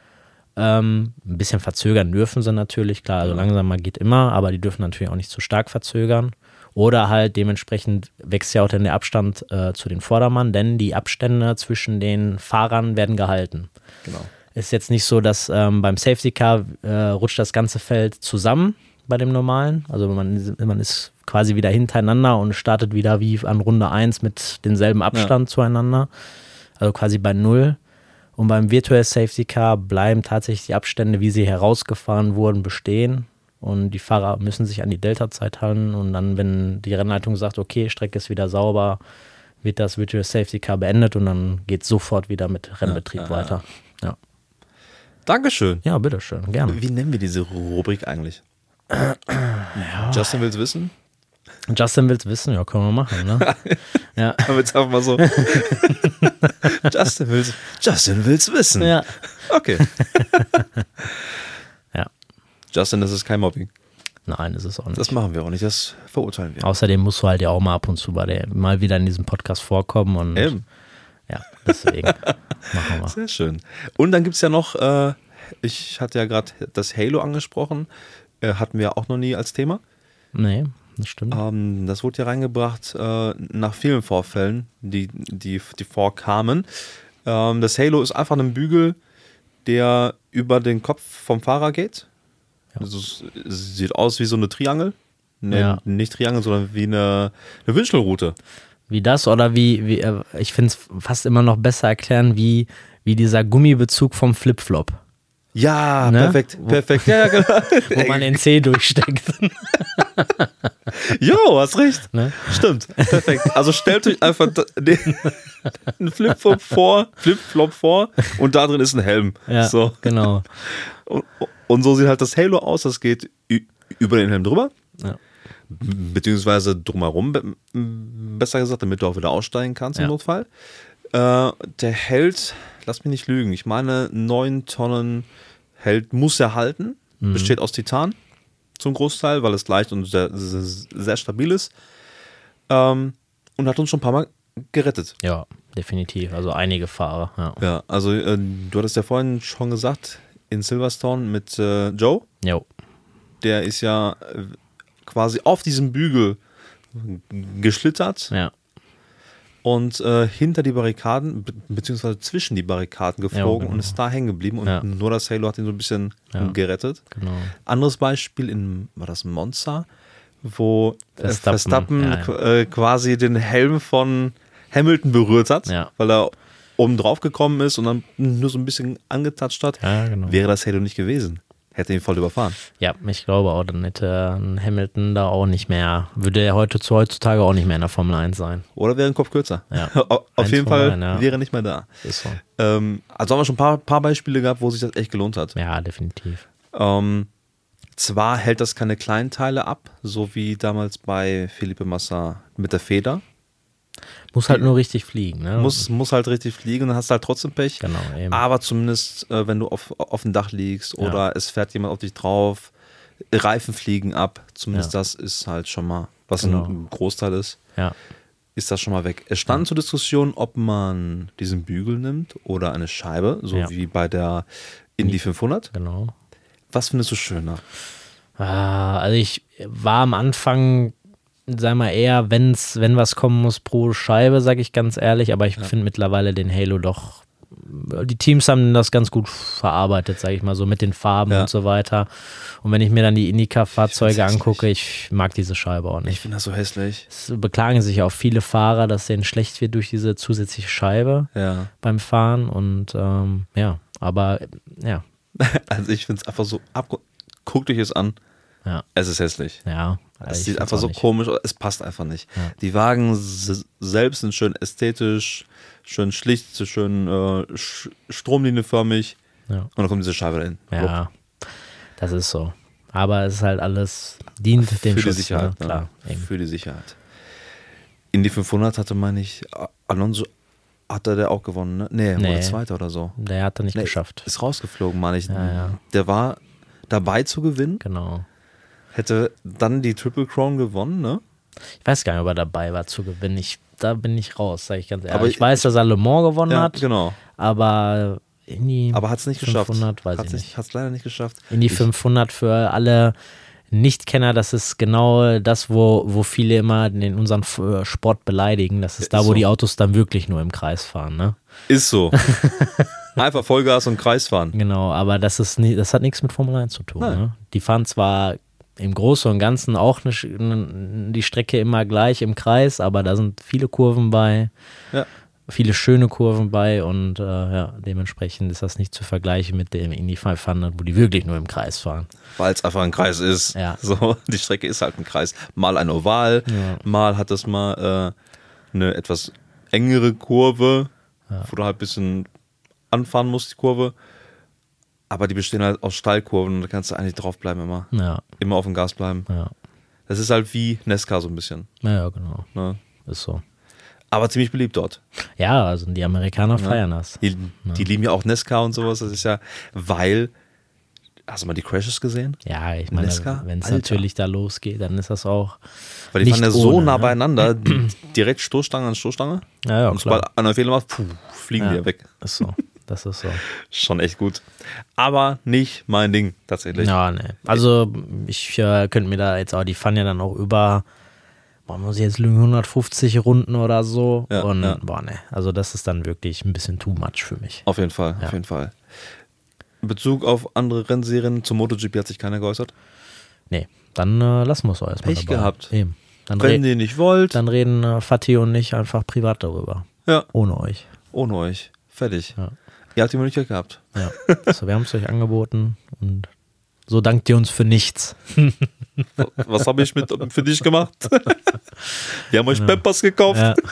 Ähm, ein bisschen verzögern dürfen sie natürlich, klar, also langsamer geht immer, aber die dürfen natürlich auch nicht zu stark verzögern. Oder halt dementsprechend wächst ja auch dann der Abstand äh, zu den Vordermann, denn die Abstände zwischen den Fahrern werden gehalten. Genau. Ist jetzt nicht so, dass ähm, beim Safety Car äh, rutscht das ganze Feld zusammen bei dem normalen. Also man, man ist quasi wieder hintereinander und startet wieder wie an Runde eins mit demselben Abstand Ja. zueinander. Also quasi bei null. Und beim Virtual Safety Car bleiben tatsächlich die Abstände, wie sie herausgefahren wurden, bestehen. Und die Fahrer müssen sich an die Delta-Zeit halten. Und dann, wenn die Rennleitung sagt, okay, Strecke ist wieder sauber, wird das Virtual Safety Car beendet und dann geht es sofort wieder mit Rennbetrieb Ja, ja, weiter. Ja. Dankeschön. Ja, bitteschön, gerne. Wie nennen wir diese Rubrik eigentlich? Justin will's wissen? Justin will's wissen, ja, können wir machen, ne? Ja. Haben wir jetzt einfach mal so. Justin will's, Justin will's wissen. Ja. Okay. Ja. Justin, das ist kein Mobbing. Nein, ist es auch nicht. Das machen wir auch nicht, das verurteilen wir. Außerdem musst du halt ja auch mal ab und zu bei der, mal wieder in diesem Podcast vorkommen und Eben. ja, deswegen machen wir. Sehr schön. Und dann gibt es ja noch, äh, ich hatte ja gerade das Halo angesprochen, äh, hatten wir auch noch nie als Thema. Nee, das stimmt. Ähm, das wurde ja reingebracht äh, nach vielen Vorfällen, die, die, die vorkamen. Ähm, das Halo ist einfach ein Bügel, der über den Kopf vom Fahrer geht. Ja. Also es, es sieht aus wie so eine Triangel. Ne, Ja. Nicht Triangel, sondern wie eine, eine Wünschelrute. Wie das oder wie, wie äh, ich finde es fast immer noch besser erklären, wie, wie dieser Gummibezug vom Flipflop, Ja, Ne? perfekt, Wo- perfekt. Ja, ja, genau. wo man den Zeh durchsteckt. Jo, hast recht. Ne? Stimmt, perfekt. Also stellt euch einfach da- den, einen Flipflop vor, Flipflop vor und da drin ist ein Helm. Ja, So. genau. Und, und so sieht halt das Halo aus, das geht ü- über den Helm drüber, Ja. beziehungsweise drumherum, be- besser gesagt, damit du auch wieder aussteigen kannst im Ja. Notfall. Äh, der hält, lass mich nicht lügen, ich meine neun Tonnen hält, muss er halten, Mhm. besteht aus Titan zum Großteil, weil es leicht und sehr, sehr, sehr stabil ist, ähm, und hat uns schon ein paar Mal gerettet. Ja, definitiv. Also einige Fahrer. Ja. Ja, also äh, du hattest ja vorhin schon gesagt, in Silverstone mit äh, Joe, Jo. der ist ja äh, quasi auf diesem Bügel geschlittert Ja. und äh, hinter die Barrikaden, be beziehungsweise zwischen die Barrikaden geflogen, genau. und ist da hängen geblieben und Ja. nur das Halo hat ihn so ein bisschen Ja. gerettet. Genau. Anderes Beispiel in, war das Monza, wo äh, Verstappen, Verstappen, ja, ja. qu- Äh, quasi den Helm von Hamilton berührt hat, Ja. weil er oben drauf gekommen ist und dann nur so ein bisschen angetatscht hat. Ja, genau. Wäre das Halo nicht gewesen, hätte ihn voll überfahren. Ja, ich glaube auch, dann hätte ein Hamilton da auch nicht mehr, würde er heute zu heutzutage auch nicht mehr in der Formel eins sein. Oder wäre ein Kopf kürzer. Ja. Auf Eins jeden von Fall beiden, ja. wäre er nicht mehr da. Ist so. Ähm, also haben wir schon ein paar, paar Beispiele gehabt, wo sich das echt gelohnt hat. Ja, definitiv. Ähm, zwar hält das keine kleinen Teile ab, so wie damals bei Felipe Massa mit der Feder. Muss halt nur richtig fliegen, ne? Muss, muss halt richtig fliegen, dann hast du halt trotzdem Pech. Genau, eben. Aber zumindest, äh, wenn du auf, auf dem Dach liegst oder Ja. es fährt jemand auf dich drauf, Reifen fliegen ab. Zumindest Ja. das ist halt schon mal, was Genau. ein Großteil ist, Ja. ist das schon mal weg. Es stand zur Diskussion, ob man diesen Bügel nimmt oder eine Scheibe, so Ja. wie bei der Indy fünfhundert. Genau. Was findest du schöner? Ah, also ich war am Anfang, sag mal eher, wenn's, wenn was kommen muss pro Scheibe, sag ich ganz ehrlich, aber ich finde mittlerweile den Halo doch, die Teams haben das ganz gut verarbeitet, sag ich mal so, mit den Farben Ja. und so weiter. Und wenn ich mir dann die Indica-Fahrzeuge Ich find's angucke, ich mag diese Scheibe auch Ich nicht. finde das so hässlich. Es beklagen sich auch viele Fahrer, dass denen schlecht wird durch diese zusätzliche Scheibe Ja. beim Fahren und ähm, ja, aber ja, Also ich finde es einfach so ab. Guckt euch es an. ja, Es ist hässlich. ja. Es ich sieht find's einfach auch so nicht. komisch aus. Es passt einfach nicht. Ja. Die Wagen s- selbst sind schön ästhetisch, schön schlicht, schön äh, sch- stromlinienförmig. Ja. Und dann kommt diese Scheibe dahin. Ja, das ist so. Aber es ist halt alles, dient dem Für Schutz, die Sicherheit. ne? Klar, ne? eben. Für die Sicherheit. In die fünfhundert hatte, meine ich, Alonso, hat er der auch gewonnen, ne? Nee, Nee. wurde Zweiter oder so. Der hat er nicht Nee, geschafft. Ist rausgeflogen, meine ich. Ja, ja. Der war dabei zu gewinnen, Genau. hätte dann die Triple Crown gewonnen, ne? Ich weiß gar nicht, ob er dabei war zu gewinnen. Ich, da bin ich raus, sage ich ganz ehrlich. Aber ich, ich- weiß, dass er Le Mans gewonnen Ja, hat, genau. aber in die Aber hat es nicht geschafft. fünfhundert, weiß Hat's ich nicht. Hat es leider nicht geschafft. In die Ich- fünfhundert für alle Nichtkenner, das ist genau das, wo, wo viele immer in unserem F- Sport beleidigen. Das ist Ist da, wo so. die Autos dann wirklich nur im Kreis fahren, ne? Ist so. Einfach Vollgas und Kreis fahren. Genau, aber das ist nie, das hat nichts mit Formel eins zu tun. Nein. Ne? Die fahren zwar im Großen und Ganzen auch eine, Sch- die Strecke immer gleich im Kreis, aber da sind viele Kurven bei, Ja. viele schöne Kurven bei und äh, ja, dementsprechend ist das nicht zu vergleichen mit dem Indy fünfhundert, wo die wirklich nur im Kreis fahren. Weil es einfach ein Kreis ist. Ja. So, die Strecke ist halt ein Kreis. Mal ein Oval, Ja. mal hat das mal äh, eine etwas engere Kurve, Ja. wo du halt ein bisschen anfahren musst, die Kurve. Aber die bestehen halt aus Steilkurven und da kannst du eigentlich draufbleiben immer. Ja, Immer auf dem Gas bleiben. ja, Das ist halt wie Nesca so ein bisschen. ja, ja, genau, Ne? ist so. Aber ziemlich beliebt dort. Ja, also die Amerikaner feiern das. Die, die lieben ja auch Nesca und sowas. Das ist ja, weil, hast du mal die Crashes gesehen? Ja, ich meine, Nesca? wenn es Alter. natürlich da losgeht, dann ist das auch Weil die nicht fahren ja so ohne, nah ne? beieinander, direkt Stoßstange an Stoßstange. Ja, ja, und klar. sobald einer Fehler macht, puh, fliegen Ja. die ja weg. Ist so, das ist so. Schon echt gut. Aber nicht mein Ding, tatsächlich. Ja, ne. Also ich äh, könnte mir da jetzt auch, die fahren ja dann auch über, boah, muss ich jetzt lügen, hundertfünfzig Runden oder so. Ja, und ja. boah, ne. Also das ist dann wirklich ein bisschen too much für mich. Auf jeden Fall, Ja. auf jeden Fall. In Bezug auf andere Rennserien, zum MotoGP hat sich keiner geäußert. Nee, dann äh, lassen wir es auch erstmal Pech dabei. gehabt. Eben. Dann, Wenn re ihr nicht wollt, dann reden äh, Fatih und ich einfach privat darüber. ja, Ohne euch. ohne euch. Fertig. Ja. Ihr habt die Möglichkeit gehabt. Ja. So, wir haben es euch angeboten und so dankt ihr uns für nichts. Was habe ich mit, für dich gemacht? Wir haben euch Pampers gekauft. Ja.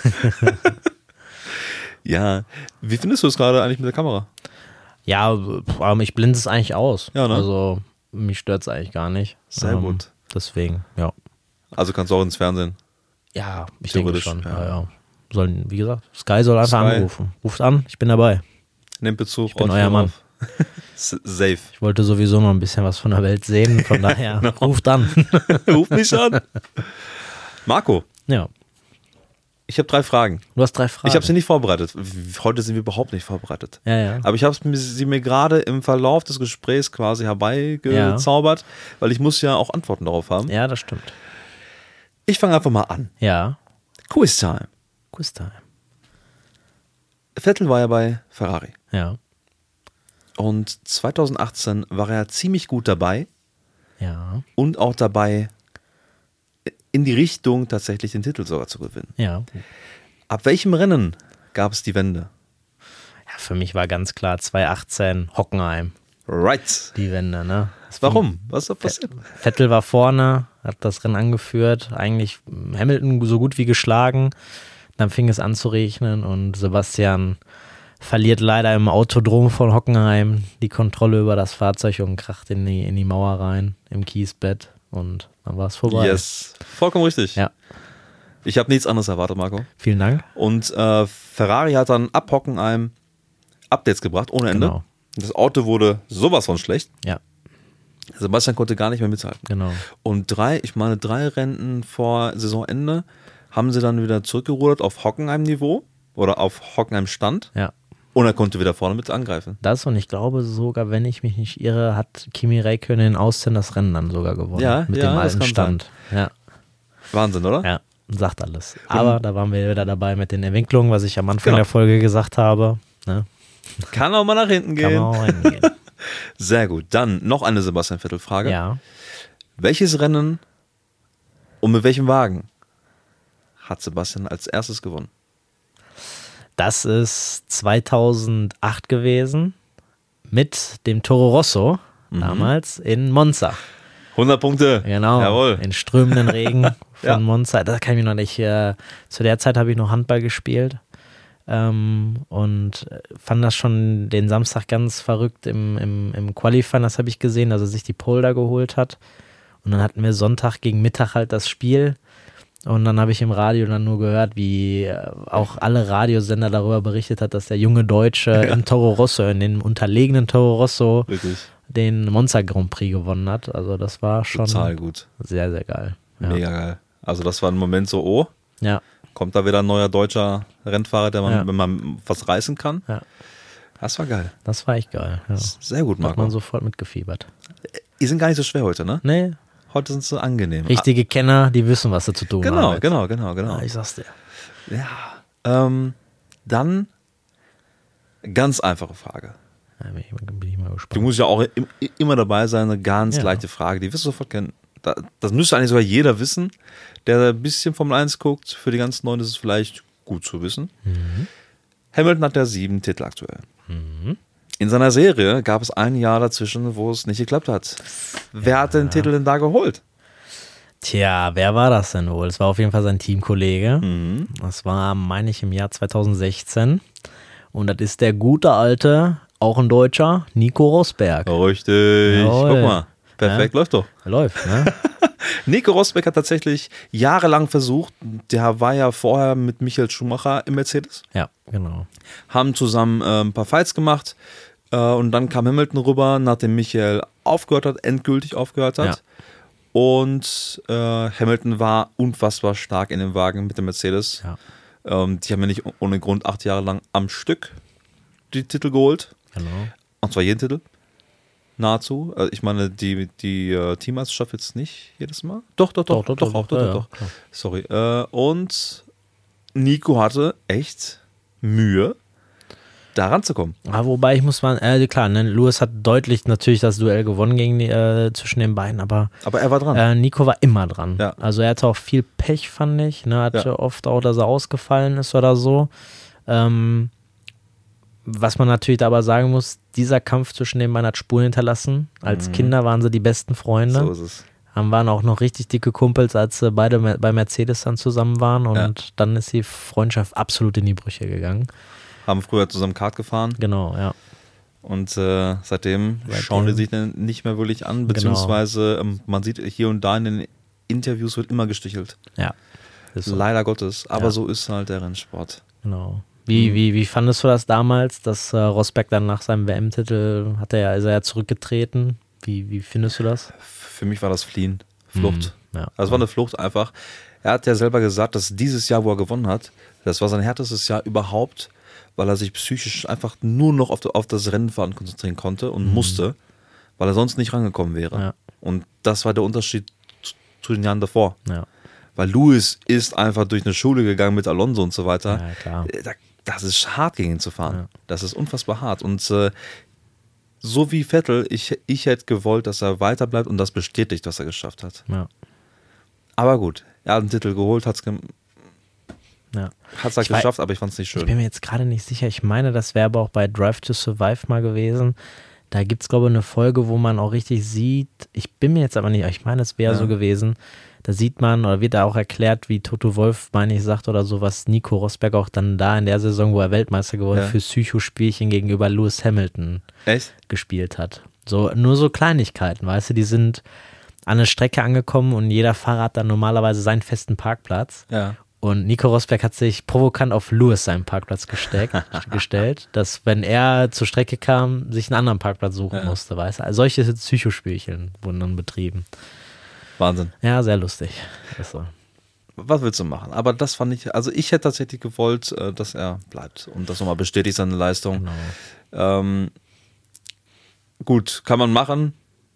Ja. Wie findest du es gerade eigentlich mit der Kamera? Ja, aber ich blende es eigentlich aus. Ja, ne? Also mich stört es eigentlich gar nicht. Sehr gut. Deswegen, ja. Also kannst du auch ins Fernsehen. Ja, ich denke Theoretisch, schon. ja. Ja. Ja. Sollen, wie gesagt, Sky soll einfach Sky. anrufen. Ruft an, ich bin dabei. Nehmt Bezug. Ich bin haut euer viel Mann. auf. S- Safe. Ich wollte sowieso noch ein bisschen was von der Welt sehen, von daher Genau. ruft an. Ruf mich an. Marco, Ja, ich habe drei Fragen. du hast drei Fragen. Ich habe sie nicht vorbereitet. Heute sind wir überhaupt nicht vorbereitet. Ja, ja. Aber ich habe sie mir gerade im Verlauf des Gesprächs quasi herbeigezaubert, weil ich muss ja auch Antworten darauf haben. Ja, das stimmt. Ich fange einfach mal an. Ja, Quiz Time. Quiz Time. Vettel war ja bei Ferrari. Ja, Und zwanzig achtzehn war er ziemlich gut dabei ja, und auch dabei, in die Richtung tatsächlich den Titel sogar zu gewinnen. ja. Ab welchem Rennen gab es die Wende? Ja, für mich war ganz klar zwanzig achtzehn Hockenheim, Right. die Wende, ne? Das Warum? Was ist da passiert? Vettel war vorne, hat das Rennen angeführt, eigentlich Hamilton so gut wie geschlagen. Dann fing es an zu regnen und Sebastian verliert leider im Autodrom von Hockenheim die Kontrolle über das Fahrzeug und kracht in die, in die Mauer rein, im Kiesbett und dann war es vorbei. Yes. Vollkommen richtig. Ja, Ich habe nichts anderes erwartet, Marco. vielen Dank. Und äh, Ferrari hat dann ab Hockenheim Updates gebracht, ohne Ende. Genau. Das Auto wurde sowas von schlecht. Ja, Sebastian konnte gar nicht mehr mithalten. Genau. Und drei, ich meine, drei Rennen vor Saisonende haben sie dann wieder zurückgerudert auf Hockenheim-Niveau oder auf Hockenheim-Stand. Ja. Und er konnte wieder vorne mit angreifen. Das und ich glaube sogar, wenn ich mich nicht irre, hat Kimi Räikkönen in Austin das Rennen dann sogar gewonnen. Ja, mit ja, dem das alten kann Stand. Ja. Wahnsinn, oder? Ja, sagt alles. Aber da waren wir wieder dabei mit den Entwicklungen, was ich am Anfang Genau. der Folge gesagt habe. Ne? Kann auch mal nach hinten Kann gehen. man auch hingehen. Sehr gut. Dann noch eine Sebastian Vettel-Frage. Ja. Welches Rennen und mit welchem Wagen hat Sebastian als erstes gewonnen? Das ist zweitausendacht gewesen mit dem Toro Rosso damals in Monza. hundert Punkte. Genau, Jawohl. in strömenden Regen von Ja. Monza. Das kann ich mir noch nicht. Äh, zu der Zeit habe ich noch Handball gespielt ähm, und fand das schon den Samstag ganz verrückt im, im, im Qualifying. Das habe ich gesehen, dass er sich die Pole da geholt hat. Und dann hatten wir Sonntag gegen Mittag halt das Spiel. Und dann habe ich im Radio dann nur gehört, wie äh, auch alle Radiosender darüber berichtet hat, dass der junge Deutsche Ja. im Toro Rosso, in dem unterlegenen Toro Rosso, Wirklich. den Monza Grand Prix gewonnen hat. Also das war schon Total gut. sehr, sehr geil. Ja. Mega geil. Also das war ein Moment so, oh, Ja, kommt da wieder ein neuer deutscher Rennfahrer, der man, Ja. wenn man was reißen kann. ja, Das war geil. das war echt geil. Ja. Sehr gut, Hat man Marco. sofort mitgefiebert. Die sind gar nicht so schwer heute, ne? Nee, Heute sind sie angenehm. richtige Kenner, die wissen, was sie zu tun Ah, genau, haben. genau, genau, genau. Ja, ich sag's dir. Ja. Ähm, dann ganz einfache Frage. Ja, bin, ich, bin ich mal Du gespannt. musst ja auch im, immer dabei sein, eine ganz Ja. leichte Frage. Die wirst du sofort kennen. Da, das müsste eigentlich sogar jeder wissen, der ein bisschen Formel eins guckt. Für die ganz Neuen ist es vielleicht gut zu wissen. Mhm. Hamilton hat ja sieben Titel aktuell. In seiner Serie gab es ein Jahr dazwischen, wo es nicht geklappt hat. Wer hat den Titel denn da geholt? Tja, wer war das denn wohl? Es war auf jeden Fall sein Teamkollege. Mhm. Das war, meine ich, im Jahr zweitausendsechzehn. Und das ist der gute alte, auch ein Deutscher, Nico Rosberg. Richtig. Jawohl. Guck mal. Perfekt, läuft doch. Läuft, ne? Nico Rosberg hat tatsächlich jahrelang versucht, der war ja vorher mit Michael Schumacher im Mercedes, Ja, genau. haben zusammen äh, ein paar Fights gemacht äh, und dann kam Hamilton rüber, nachdem Michael aufgehört hat, endgültig aufgehört hat. Ja. Und äh, Hamilton war unfassbar stark in dem Wagen mit dem Mercedes. Ja, Ähm, die haben ja nicht ohne Grund acht Jahre lang am Stück die Titel geholt. genau. Und zwar jeden Titel. Nahezu. Also ich meine, die, die äh, Teammeisterschaft jetzt nicht jedes Mal. Doch, doch, doch, doch, doch, doch, doch, ja, doch, doch. ja, klar. Sorry. Äh, und Nico hatte echt Mühe, da ranzukommen. Aber wobei ich muss mal, äh, klar, ne, Lewis hat deutlich natürlich das Duell gewonnen gegen die, äh, zwischen den beiden, aber Aber er war dran. äh, Nico war immer dran. Ja. Also er hatte auch viel Pech, fand ich. Ne, hatte Ja. oft auch, dass er ausgefallen ist oder so. Ähm, was man natürlich aber sagen muss, dieser Kampf zwischen den beiden hat Spuren hinterlassen. Als Kinder waren sie die besten Freunde. Mhm. So ist es. Haben waren auch noch richtig dicke Kumpels, als sie beide me- bei Mercedes dann zusammen waren. Und Ja. dann ist die Freundschaft absolut in die Brüche gegangen. Haben früher zusammen Kart gefahren Genau, ja. und äh, seitdem, Seitdem. schauen die sich dann nicht mehr wirklich an, beziehungsweise ähm, man sieht hier und da in den Interviews wird immer gestichelt. Ja. Ist so. Leider Gottes, aber Ja. so ist halt der Rennsport. Genau. Wie, wie, wie fandest du das damals, dass äh, Rosberg dann nach seinem W M-Titel, hat er ja, ist er ja zurückgetreten? Wie, wie findest du das? Für mich war das Fliehen, Flucht. Mhm, ja. Also es war eine Flucht einfach. Er hat ja selber gesagt, dass dieses Jahr, wo er gewonnen hat, das war sein härtestes Jahr überhaupt, weil er sich psychisch einfach nur noch auf, auf das Rennenfahren konzentrieren konnte und musste, weil er sonst nicht rangekommen wäre. Mhm. Ja. Und das war der Unterschied zu, zu den Jahren davor. Ja, Weil Lewis ist einfach durch eine Schule gegangen mit Alonso und so weiter. ja klar. Äh, da- Das ist hart, gegen ihn zu fahren. Ja. Das ist unfassbar hart. Und äh, so wie Vettel, ich, ich hätte gewollt, dass er weiterbleibt und das bestätigt, was er geschafft hat. Ja, Aber gut, er hat einen Titel geholt, hat es ge ja. halt Ich wei- geschafft, aber ich fand es nicht Ich bin schön. mir jetzt gerade nicht sicher. Ich meine, das wäre aber auch bei Drive to Survive mal gewesen. Da gibt es, glaube ich, eine Folge, wo man auch richtig sieht, ich bin mir jetzt aber nicht, ich meine, es wäre Ja. so gewesen, da sieht man oder wird da auch erklärt, wie Toto Wolff, meine ich, sagt oder so, was Nico Rosberg auch dann da in der Saison, wo er Weltmeister geworden Ja. für Psychospielchen gegenüber Lewis Hamilton Echt? gespielt hat. So, nur so Kleinigkeiten, weißt du, die sind an eine Strecke angekommen und jeder Fahrer hat dann normalerweise seinen festen Parkplatz. Ja. Und Nico Rosberg hat sich provokant auf Lewis seinen Parkplatz gesteckt, gestellt, dass wenn er zur Strecke kam, sich einen anderen Parkplatz suchen Ja. musste, weißt du. Also solche Psychospielchen wurden dann betrieben. Wahnsinn. Ja, sehr lustig. Ist so. Was willst du machen? Aber das fand ich, also ich hätte tatsächlich gewollt, äh, dass er bleibt und das nochmal bestätigt, seine Leistung. Genau. Ähm, gut, kann man machen.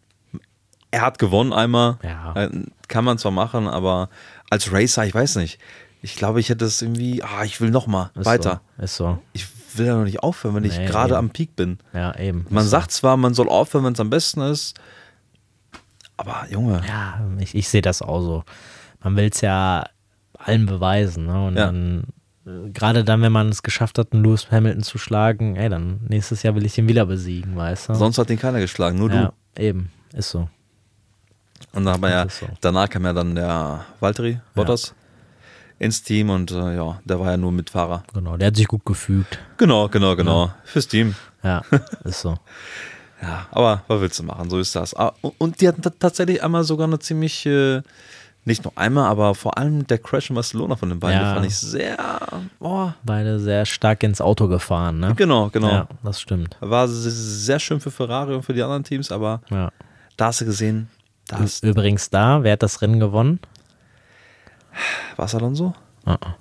Er hat gewonnen einmal. Ja. Äh, Kann man zwar machen, aber als Racer, ich weiß nicht. Ich glaube, ich hätte es irgendwie, ah, ich will nochmal Ist weiter. So. Ist so. Ich will ja noch nicht aufhören, wenn ich Nee, gerade eben. am Peak bin. Ja, eben. Man Ist sagt zwar, man soll aufhören, wenn es am besten ist, aber Junge, so. Ja, ich, ich sehe das auch so. Man will es ja allen beweisen. Ne? Und Ja. dann, äh, gerade dann, wenn man es geschafft hat, einen Lewis Hamilton zu schlagen, ey, dann nächstes Jahr will ich ihn wieder besiegen, weißt du? sonst hat ihn keiner geschlagen, nur ja, eben. Ist so. du. Und dann hat man ja, Das ist so. danach kam ja dann der Valtteri Bottas ins Team und äh, ja, der war ja nur Mitfahrer. Genau. Der hat sich gut gefügt. Genau, genau, genau. Fürs Team. Ja, ist so. Ja, aber was willst du machen? So ist das. Ah, und- Und die hatten t- tatsächlich einmal sogar eine ziemlich, äh, nicht nur einmal, aber vor allem der Crash in Barcelona von den beiden, Ja. den fand ich sehr, boah. Beide sehr stark ins Auto gefahren, ne? Genau, genau. Ja, das stimmt. War se- sehr schön für Ferrari und für die anderen Teams, aber Ja. da hast du gesehen, da ist, Übrigens da, wer hat das Rennen gewonnen? was dann so? Ah, ah.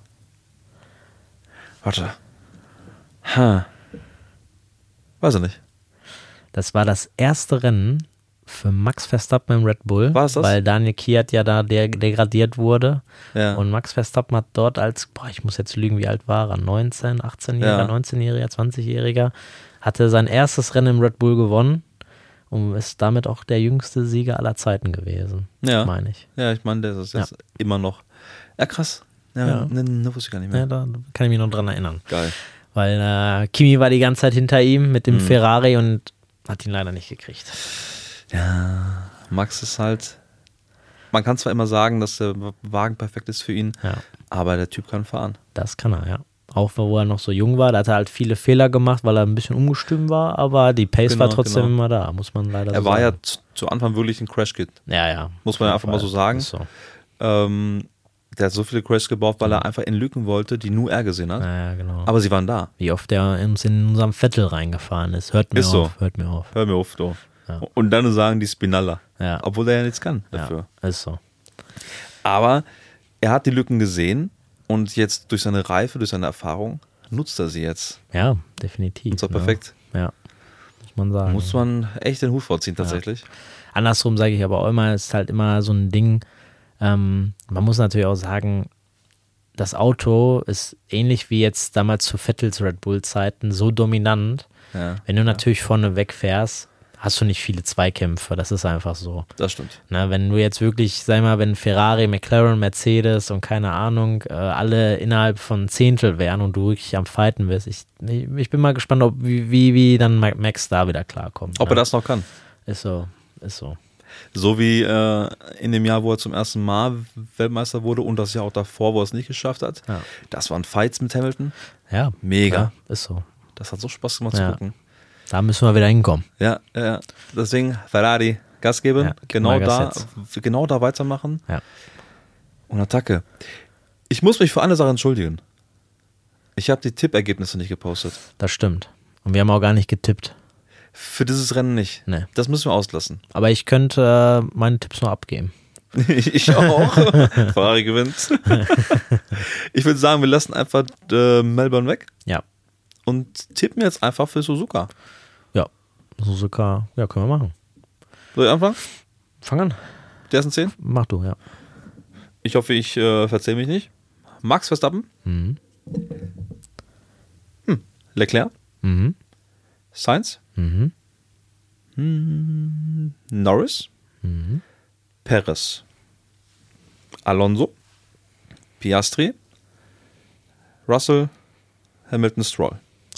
Warte. Ha. Weiß ich nicht. Das war das erste Rennen für Max Verstappen im Red Bull, War es das? weil Daniel Kiat ja da de degradiert wurde. Ja. Und Max Verstappen hat dort als, boah, ich muss jetzt lügen, wie alt war er? neunzehn, achtzehnjähriger, Ja. neunzehnjähriger, zwanzigjähriger, hatte sein erstes Rennen im Red Bull gewonnen und ist damit auch der jüngste Sieger aller Zeiten gewesen, Ja. meine ich. Ja, ich meine, der ist jetzt Ja. immer noch. Ja, krass. Ja, Ja. Ne, ne, wusste ich gar nicht mehr. Ja, da kann ich mich noch dran erinnern. Geil. Weil äh, Kimi war die ganze Zeit hinter ihm mit dem Mhm. Ferrari und hat ihn leider nicht gekriegt. Ja, Max ist halt. Man kann zwar immer sagen, dass der Wagen perfekt ist für ihn, Ja, aber der Typ kann fahren. das kann er, ja. Auch wo er noch so jung war, da hat er halt viele Fehler gemacht, weil er ein bisschen ungestüm war, aber die Pace Genau, war trotzdem genau. immer da, muss man leider Er so war ja sagen. zu, zu Anfang wirklich ein Crash-Kit. Ja, ja. Muss man ja Auf einfach jeden mal so Fall. sagen. Ist so. Ähm, der hat so viele Crashs gebaut, weil er einfach in Lücken wollte, die nur er gesehen hat. Ja, ja, genau. Aber sie waren da. Wie oft er uns in unserem Vettel reingefahren ist. Hört mir Ist so. auf, hört mir auf. Hör mir auf, du. Ja. Und dann sagen die Spinalla. Ja. Obwohl er ja nichts kann dafür. Ja, ist so. Aber er hat die Lücken gesehen und jetzt durch seine Reife, durch seine Erfahrung nutzt er sie jetzt. Ja, definitiv. Und zwar ne? perfekt. Ja, muss man sagen. Muss man echt den Hut vorziehen tatsächlich. Andersrum sage ich aber auch immer, es ist halt immer so ein Ding, ähm, man muss natürlich auch sagen, das Auto ist ähnlich wie jetzt damals zu Vettels Red Bull Zeiten so dominant. Ja, Wenn du natürlich vorne wegfährst, hast du nicht viele Zweikämpfe, das ist einfach so. das stimmt. Na, wenn du jetzt wirklich, sag mal, wenn Ferrari, McLaren, Mercedes und keine Ahnung, äh, alle innerhalb von Zehntel wären und du wirklich am Fighten bist, ich, ich, ich bin mal gespannt, ob, wie, wie, wie dann Max da wieder klarkommt. Ob ne? er das noch kann. Ist so, ist so. So wie äh, in dem Jahr, wo er zum ersten Mal Weltmeister wurde und das Jahr auch davor, wo er es nicht geschafft hat. Ja. Das waren Fights mit Hamilton. Ja, Mega. ja, ist so. Das hat so Spaß gemacht Ja. zu gucken. Da müssen wir wieder hinkommen. Ja, ja. Deswegen Ferrari Gas geben, Ja, gib genau mal Gas da, jetzt. genau da weitermachen Ja. und Attacke. Ich muss mich für eine Sache entschuldigen. Ich habe die Tippergebnisse nicht gepostet. Das stimmt. Und wir haben auch gar nicht getippt. Für dieses Rennen nicht. Nee. Das müssen wir auslassen. Aber ich könnte äh, meine Tipps noch abgeben. Ich auch. Ferrari gewinnt. Ich würde sagen, wir lassen einfach äh, Melbourne weg Ja. und tippen jetzt einfach für Suzuka. Ja. Suzuka, ja, können wir machen. Soll ich anfangen? Fang an. Die ersten zehn? Mach du, ja. Ich hoffe, ich äh, verzähle mich nicht. Max Verstappen. Mhm. Hm. Leclerc. Mhm. Sainz. Mhm. Hm. Norris. Mhm. Perez. Alonso. Piastri. Russell. Hamilton, Stroll.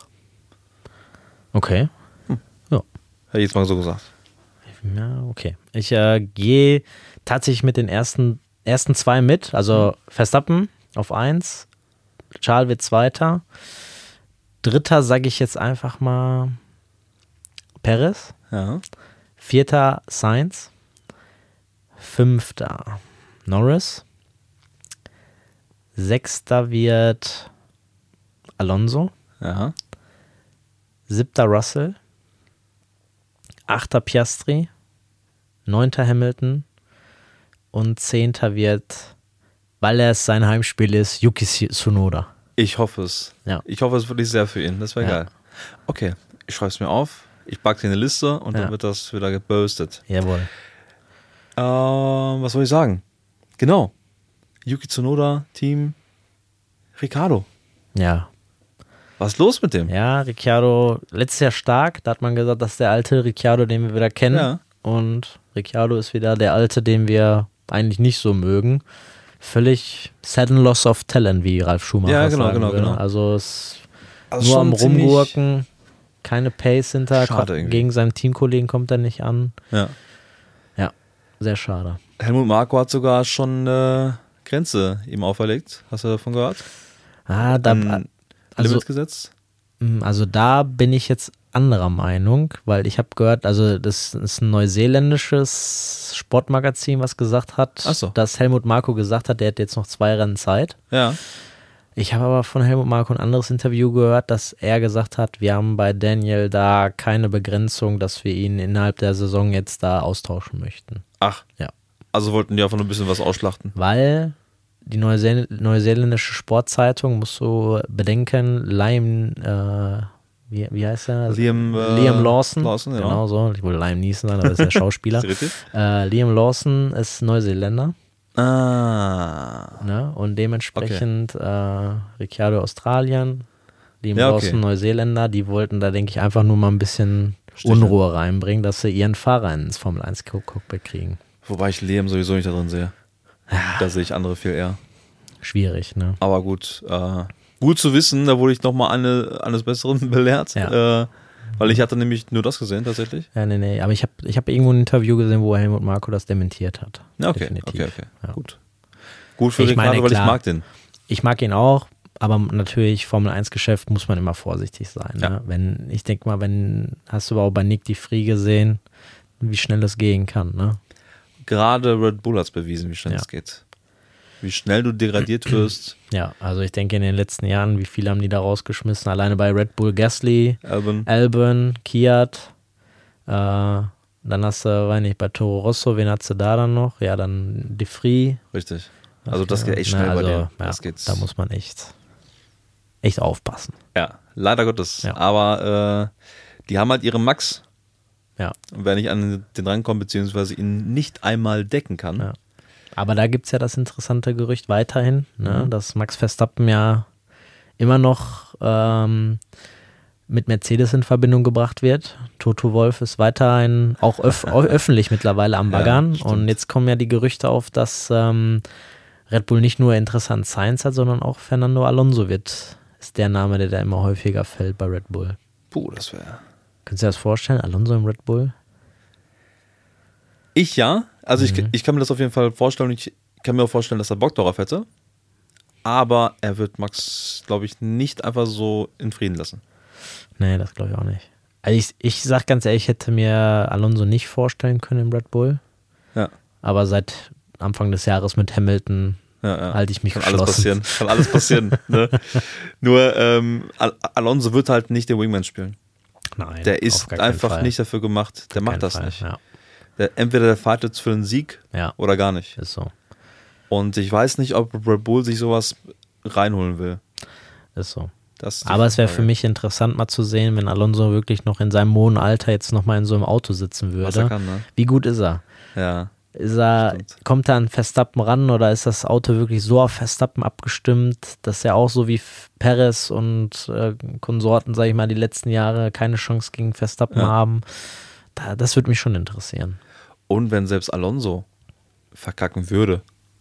Okay. Ja. Hätte ich jetzt mal so gesagt. Ja, okay. Ich äh, gehe tatsächlich mit den ersten, ersten zwei mit. Also Verstappen auf eins. Charles wird Zweiter. Dritter sage ich jetzt einfach mal Perez. Ja. Vierter Sainz. Fünfter Norris. Sechster wird Alonso. Ja. Siebter Russell. Achter Piastri. Neunter Hamilton. Und zehnter wird, weil es sein Heimspiel ist, Yuki Tsunoda. Ich hoffe es. Ja. Ich hoffe es wirklich sehr für ihn. Das wäre Ja. geil. Okay, ich schreibe es mir auf. Ich packe es in eine Liste und Ja. dann wird das wieder gepostet. Jawohl. Ähm, was soll ich sagen? Genau. Yuki Tsunoda, Team Ricciardo. Ja. Was ist los mit dem? Ja, Ricciardo, letztes Jahr stark. Da hat man gesagt, das ist der alte Ricciardo, den wir wieder kennen. Ja. Und Ricciardo ist wieder der alte, den wir eigentlich nicht so mögen. Völlig sudden loss of talent, wie Ralf Schumacher Ja, genau, sagen genau, würde. genau. Also es Also nur schon am ziemlich- Rumgurken, keine Pace hinter, Schade ko- irgendwie. gegen seinen Teamkollegen kommt er nicht an. Ja. Ja, sehr schade. Helmut Marko hat sogar schon eine Grenze ihm auferlegt. Hast du davon gehört? Ah, da, Ein also, Limit gesetzt? also da bin ich jetzt anderer Meinung, weil ich habe gehört, also das ist ein neuseeländisches Sportmagazin, was gesagt hat, Ach so. dass Helmut Marko gesagt hat, der hätte jetzt noch zwei Rennen Zeit. Ja. Ich habe aber von Helmut Marko ein anderes Interview gehört, dass er gesagt hat, wir haben bei Daniel da keine Begrenzung, dass wir ihn innerhalb der Saison jetzt da austauschen möchten. Ach. Ja. Also wollten die einfach nur ein bisschen was ausschlachten. Weil die Neuseel neuseeländische Sportzeitung, musst du bedenken, Liam, äh, wie, wie heißt er? Liam, äh, Liam Lawson. Lawson, ja. Genau so. Ich wollte Liam Neeson sein, aber das ist der Schauspieler. Ist richtig? äh, Liam Lawson ist Neuseeländer. Ah. Ne? Und dementsprechend äh, Ricciardo Australien, Liam Ja, okay. Lawson Neuseeländer, die wollten da, denke ich, einfach nur mal ein bisschen Sticheln. Unruhe reinbringen, dass sie ihren Fahrer ins Formel eins Cockpit kriegen. Wobei ich Liam sowieso nicht da drin sehe. Da sehe ich andere viel eher. Schwierig, ne? Aber gut, äh, gut zu wissen, da wurde ich nochmal eine, eines Besseren belehrt. Ja. Äh, weil ich hatte nämlich nur das gesehen, tatsächlich. Ja, nee, nee. Aber ich habe ich hab irgendwo ein Interview gesehen, wo Helmut Marko das dementiert hat. Ja, okay, Definitiv. okay, okay. Ja. Gut. Gut für Ich Ricciardo, meine, weil ich klar. mag den. Ich mag ihn auch, aber natürlich Formel eins Geschäft muss man immer vorsichtig sein. Ja. Ne? Wenn, ich denke mal, wenn, hast du aber auch bei Nick die Free gesehen, wie schnell es gehen kann, ne? Gerade Red Bull hat es bewiesen, wie schnell Ja. es geht. Wie schnell du degradiert wirst. Ja, also ich denke in den letzten Jahren, wie viele haben die da rausgeschmissen? Alleine bei Red Bull Gasly, Albon. Albon, Kiat, äh, dann hast du, weiß nicht, bei Toro Rosso, wen hast du da dann noch? Ja, dann De Vries. Richtig. Also das geht echt schnell Na, also, bei dir. Ja, Das geht's. da muss man echt, echt aufpassen. Ja, leider Gottes. Ja. Aber äh, die haben halt ihre Max. Ja. Und wer nicht an den rankommt, beziehungsweise ihn nicht einmal decken kann. Ja. Aber da gibt es ja das interessante Gerücht weiterhin, ne, Mhm. dass Max Verstappen ja immer noch ähm, mit Mercedes in Verbindung gebracht wird. Toto Wolff ist weiterhin auch öf öffentlich mittlerweile am Ja, Baggern. stimmt. Und jetzt kommen ja die Gerüchte auf, dass ähm, Red Bull nicht nur interessant Sainz hat, sondern auch Fernando Alonso wird, ist der Name, der da immer häufiger fällt bei Red Bull. Puh, das wäre. Könntest du dir das vorstellen, Alonso im Red Bull? Ich ja. Also Mhm. ich, ich kann mir das auf jeden Fall vorstellen. Ich kann mir auch vorstellen, dass er Bock darauf hätte. Aber er wird Max, glaube ich, nicht einfach so in Frieden lassen. Nee, das glaube ich auch nicht. Also ich, ich sag ganz ehrlich, ich hätte mir Alonso nicht vorstellen können im Red Bull. Ja. Aber seit Anfang des Jahres mit Hamilton Ja, ja. halte ich mich Kann alles geschlossen. passieren. Kann alles passieren. Ne? Nur ähm, Al Alonso wird halt nicht den Wingman spielen. Nein, Der auf ist gar keinen einfach Fall. nicht dafür gemacht. Der Auf macht keinen das Fall, nicht. Ja, Der, entweder der fährt jetzt für den Sieg ja, oder gar nicht. ist so. Und ich weiß nicht, ob Red Bull sich sowas reinholen will. Ist so. Das ist die Aber es wäre Frage. für mich interessant mal zu sehen, wenn Alonso wirklich noch in seinem hohen Alter jetzt nochmal in so einem Auto sitzen was er würde. kann, ne? Wie gut ist er? Ja. Ist er, Stimmt. kommt er an Verstappen ran oder ist das Auto wirklich so auf Verstappen abgestimmt, dass er auch so wie Perez und äh, Konsorten, sage ich mal, die letzten Jahre keine Chance gegen Verstappen Ja. haben? Da, das würde mich schon interessieren. Und wenn selbst Alonso verkacken würde,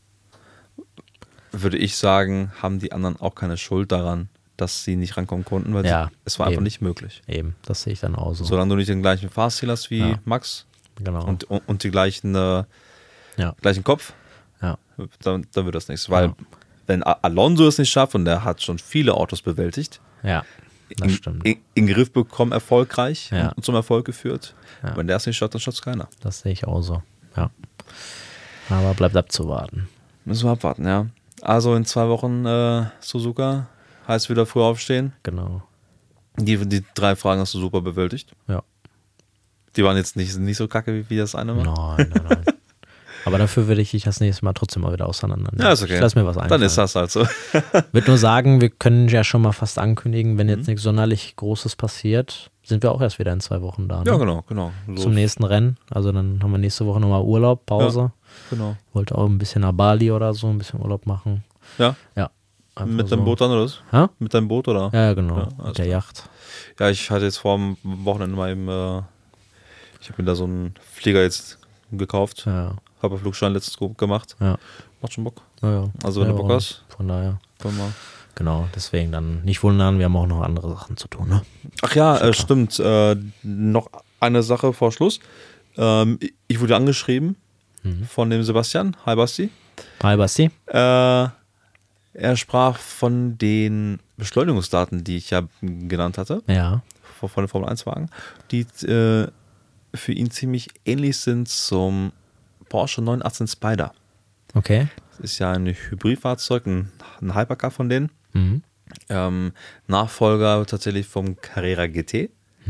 würde ich sagen, haben die anderen auch keine Schuld daran, dass sie nicht rankommen konnten, weil Ja, sie, es war einfach eben. nicht möglich. Eben, das sehe ich dann auch so. Solange du nicht den gleichen Fahrstil hast wie Ja. Max genau. und, und, und die gleichen, äh, ja, gleichen Kopf, ja, dann, dann wird das nichts. Weil Ja. wenn A- Alonso es nicht schafft, und der hat schon viele Autos bewältigt, ja, das in, stimmt. in, in den Griff bekommen, erfolgreich Ja. und zum Erfolg geführt. Ja. Wenn der es nicht schafft, dann schafft es keiner. Das sehe ich auch so. Ja. Aber bleibt abzuwarten. Müssen wir abwarten, ja. Also in zwei Wochen äh, Suzuka, heißt wieder früh aufstehen. Genau. Die, die drei Fragen hast du super bewältigt. Ja. Die waren jetzt nicht, nicht so kacke wie, wie das eine war. Nein, nein, nein. Aber dafür würde ich dich das nächste Mal trotzdem mal wieder auseinandernehmen. Ja, ist okay. Ich lass mir was einfallen. Dann ist das halt so. Ich würde nur sagen, wir können ja schon mal fast ankündigen, wenn jetzt Mhm. nichts sonderlich Großes passiert, sind wir auch erst wieder in zwei Wochen da. Ne? Ja, genau, genau. So. Zum nächsten Rennen. Also dann haben wir nächste Woche nochmal Urlaub, Pause. Genau. Wollte auch ein bisschen nach Bali oder so, ein bisschen Urlaub machen. Ja? Ja. einfach Mit so. deinem Boot dann, oder was? Hä? Mit deinem Boot, oder? Ja, ja, genau. Ja, alles Mit der klar. Yacht. Ja, ich hatte jetzt vor dem Wochenende mal eben, äh, ich habe mir da so einen Flieger jetzt gekauft. Ja, Habe Flugschein letztens go- gemacht. ja. Macht schon Bock. ja, ja. Also wenn ja, du Bock und hast, Von daher. können wir. Genau, deswegen dann nicht wundern, wir haben auch noch andere Sachen zu tun. Ne? Ach ja, äh, stimmt. Äh, noch eine Sache vor Schluss. Ähm, ich wurde angeschrieben Mhm. von dem Sebastian. Hi Basti. Hi Basti. Äh, er sprach von den Beschleunigungsdaten, die ich ja genannt hatte, Ja. von, von den Formel eins Wagen, die äh, für ihn ziemlich ähnlich sind zum Porsche neun achtzehn Spyder. Okay. Das ist ja ein Hybridfahrzeug, ein, ein Hypercar von denen. Mhm. Ähm, Nachfolger tatsächlich vom Carrera G T.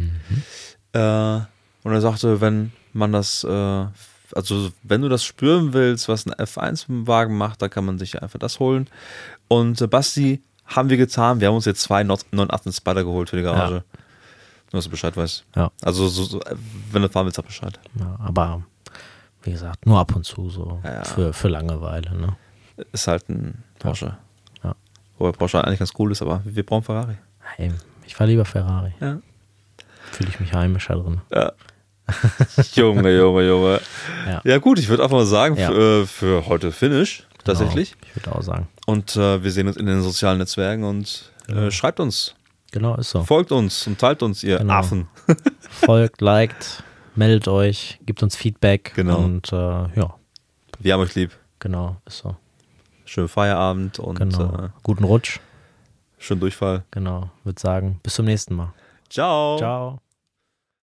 Äh, und er sagte, wenn man das, äh, also wenn du das spüren willst, was ein F eins Wagen macht, dann kann man sich einfach das holen. Und äh, Basti, haben wir getan. Wir haben uns jetzt zwei neun achtzehn Spyder geholt für die Garage. Ja. Nur, dass du Bescheid weißt. Ja. Also, so, so, wenn du fahren willst, sag Bescheid. Ja, aber wie gesagt, nur ab und zu so Ja, ja. Für, für Langeweile. Ne? Ist halt ein Porsche. Ja. Wobei Porsche eigentlich ganz cool ist, aber wir brauchen Ferrari. Hey, ich fahre lieber Ferrari. Ja. Fühle ich mich heimischer drin. Ja. Junge, Junge, Junge. Ja. Ja gut, ich würde einfach mal sagen, Ja. für, für heute Finish, tatsächlich. Genau, ich würde auch sagen. Und äh, wir sehen uns in den sozialen Netzwerken und äh, schreibt uns, Genau, ist so. folgt uns und teilt uns, ihr Genau. Affen. Folgt, liked, meldet euch, gebt uns Feedback. Genau. Und äh, ja, Wir haben euch lieb. genau, ist so. Schönen Feierabend und Genau. äh, Guten Rutsch. schönen Durchfall. Genau, würde sagen, bis zum nächsten Mal. Ciao. Ciao.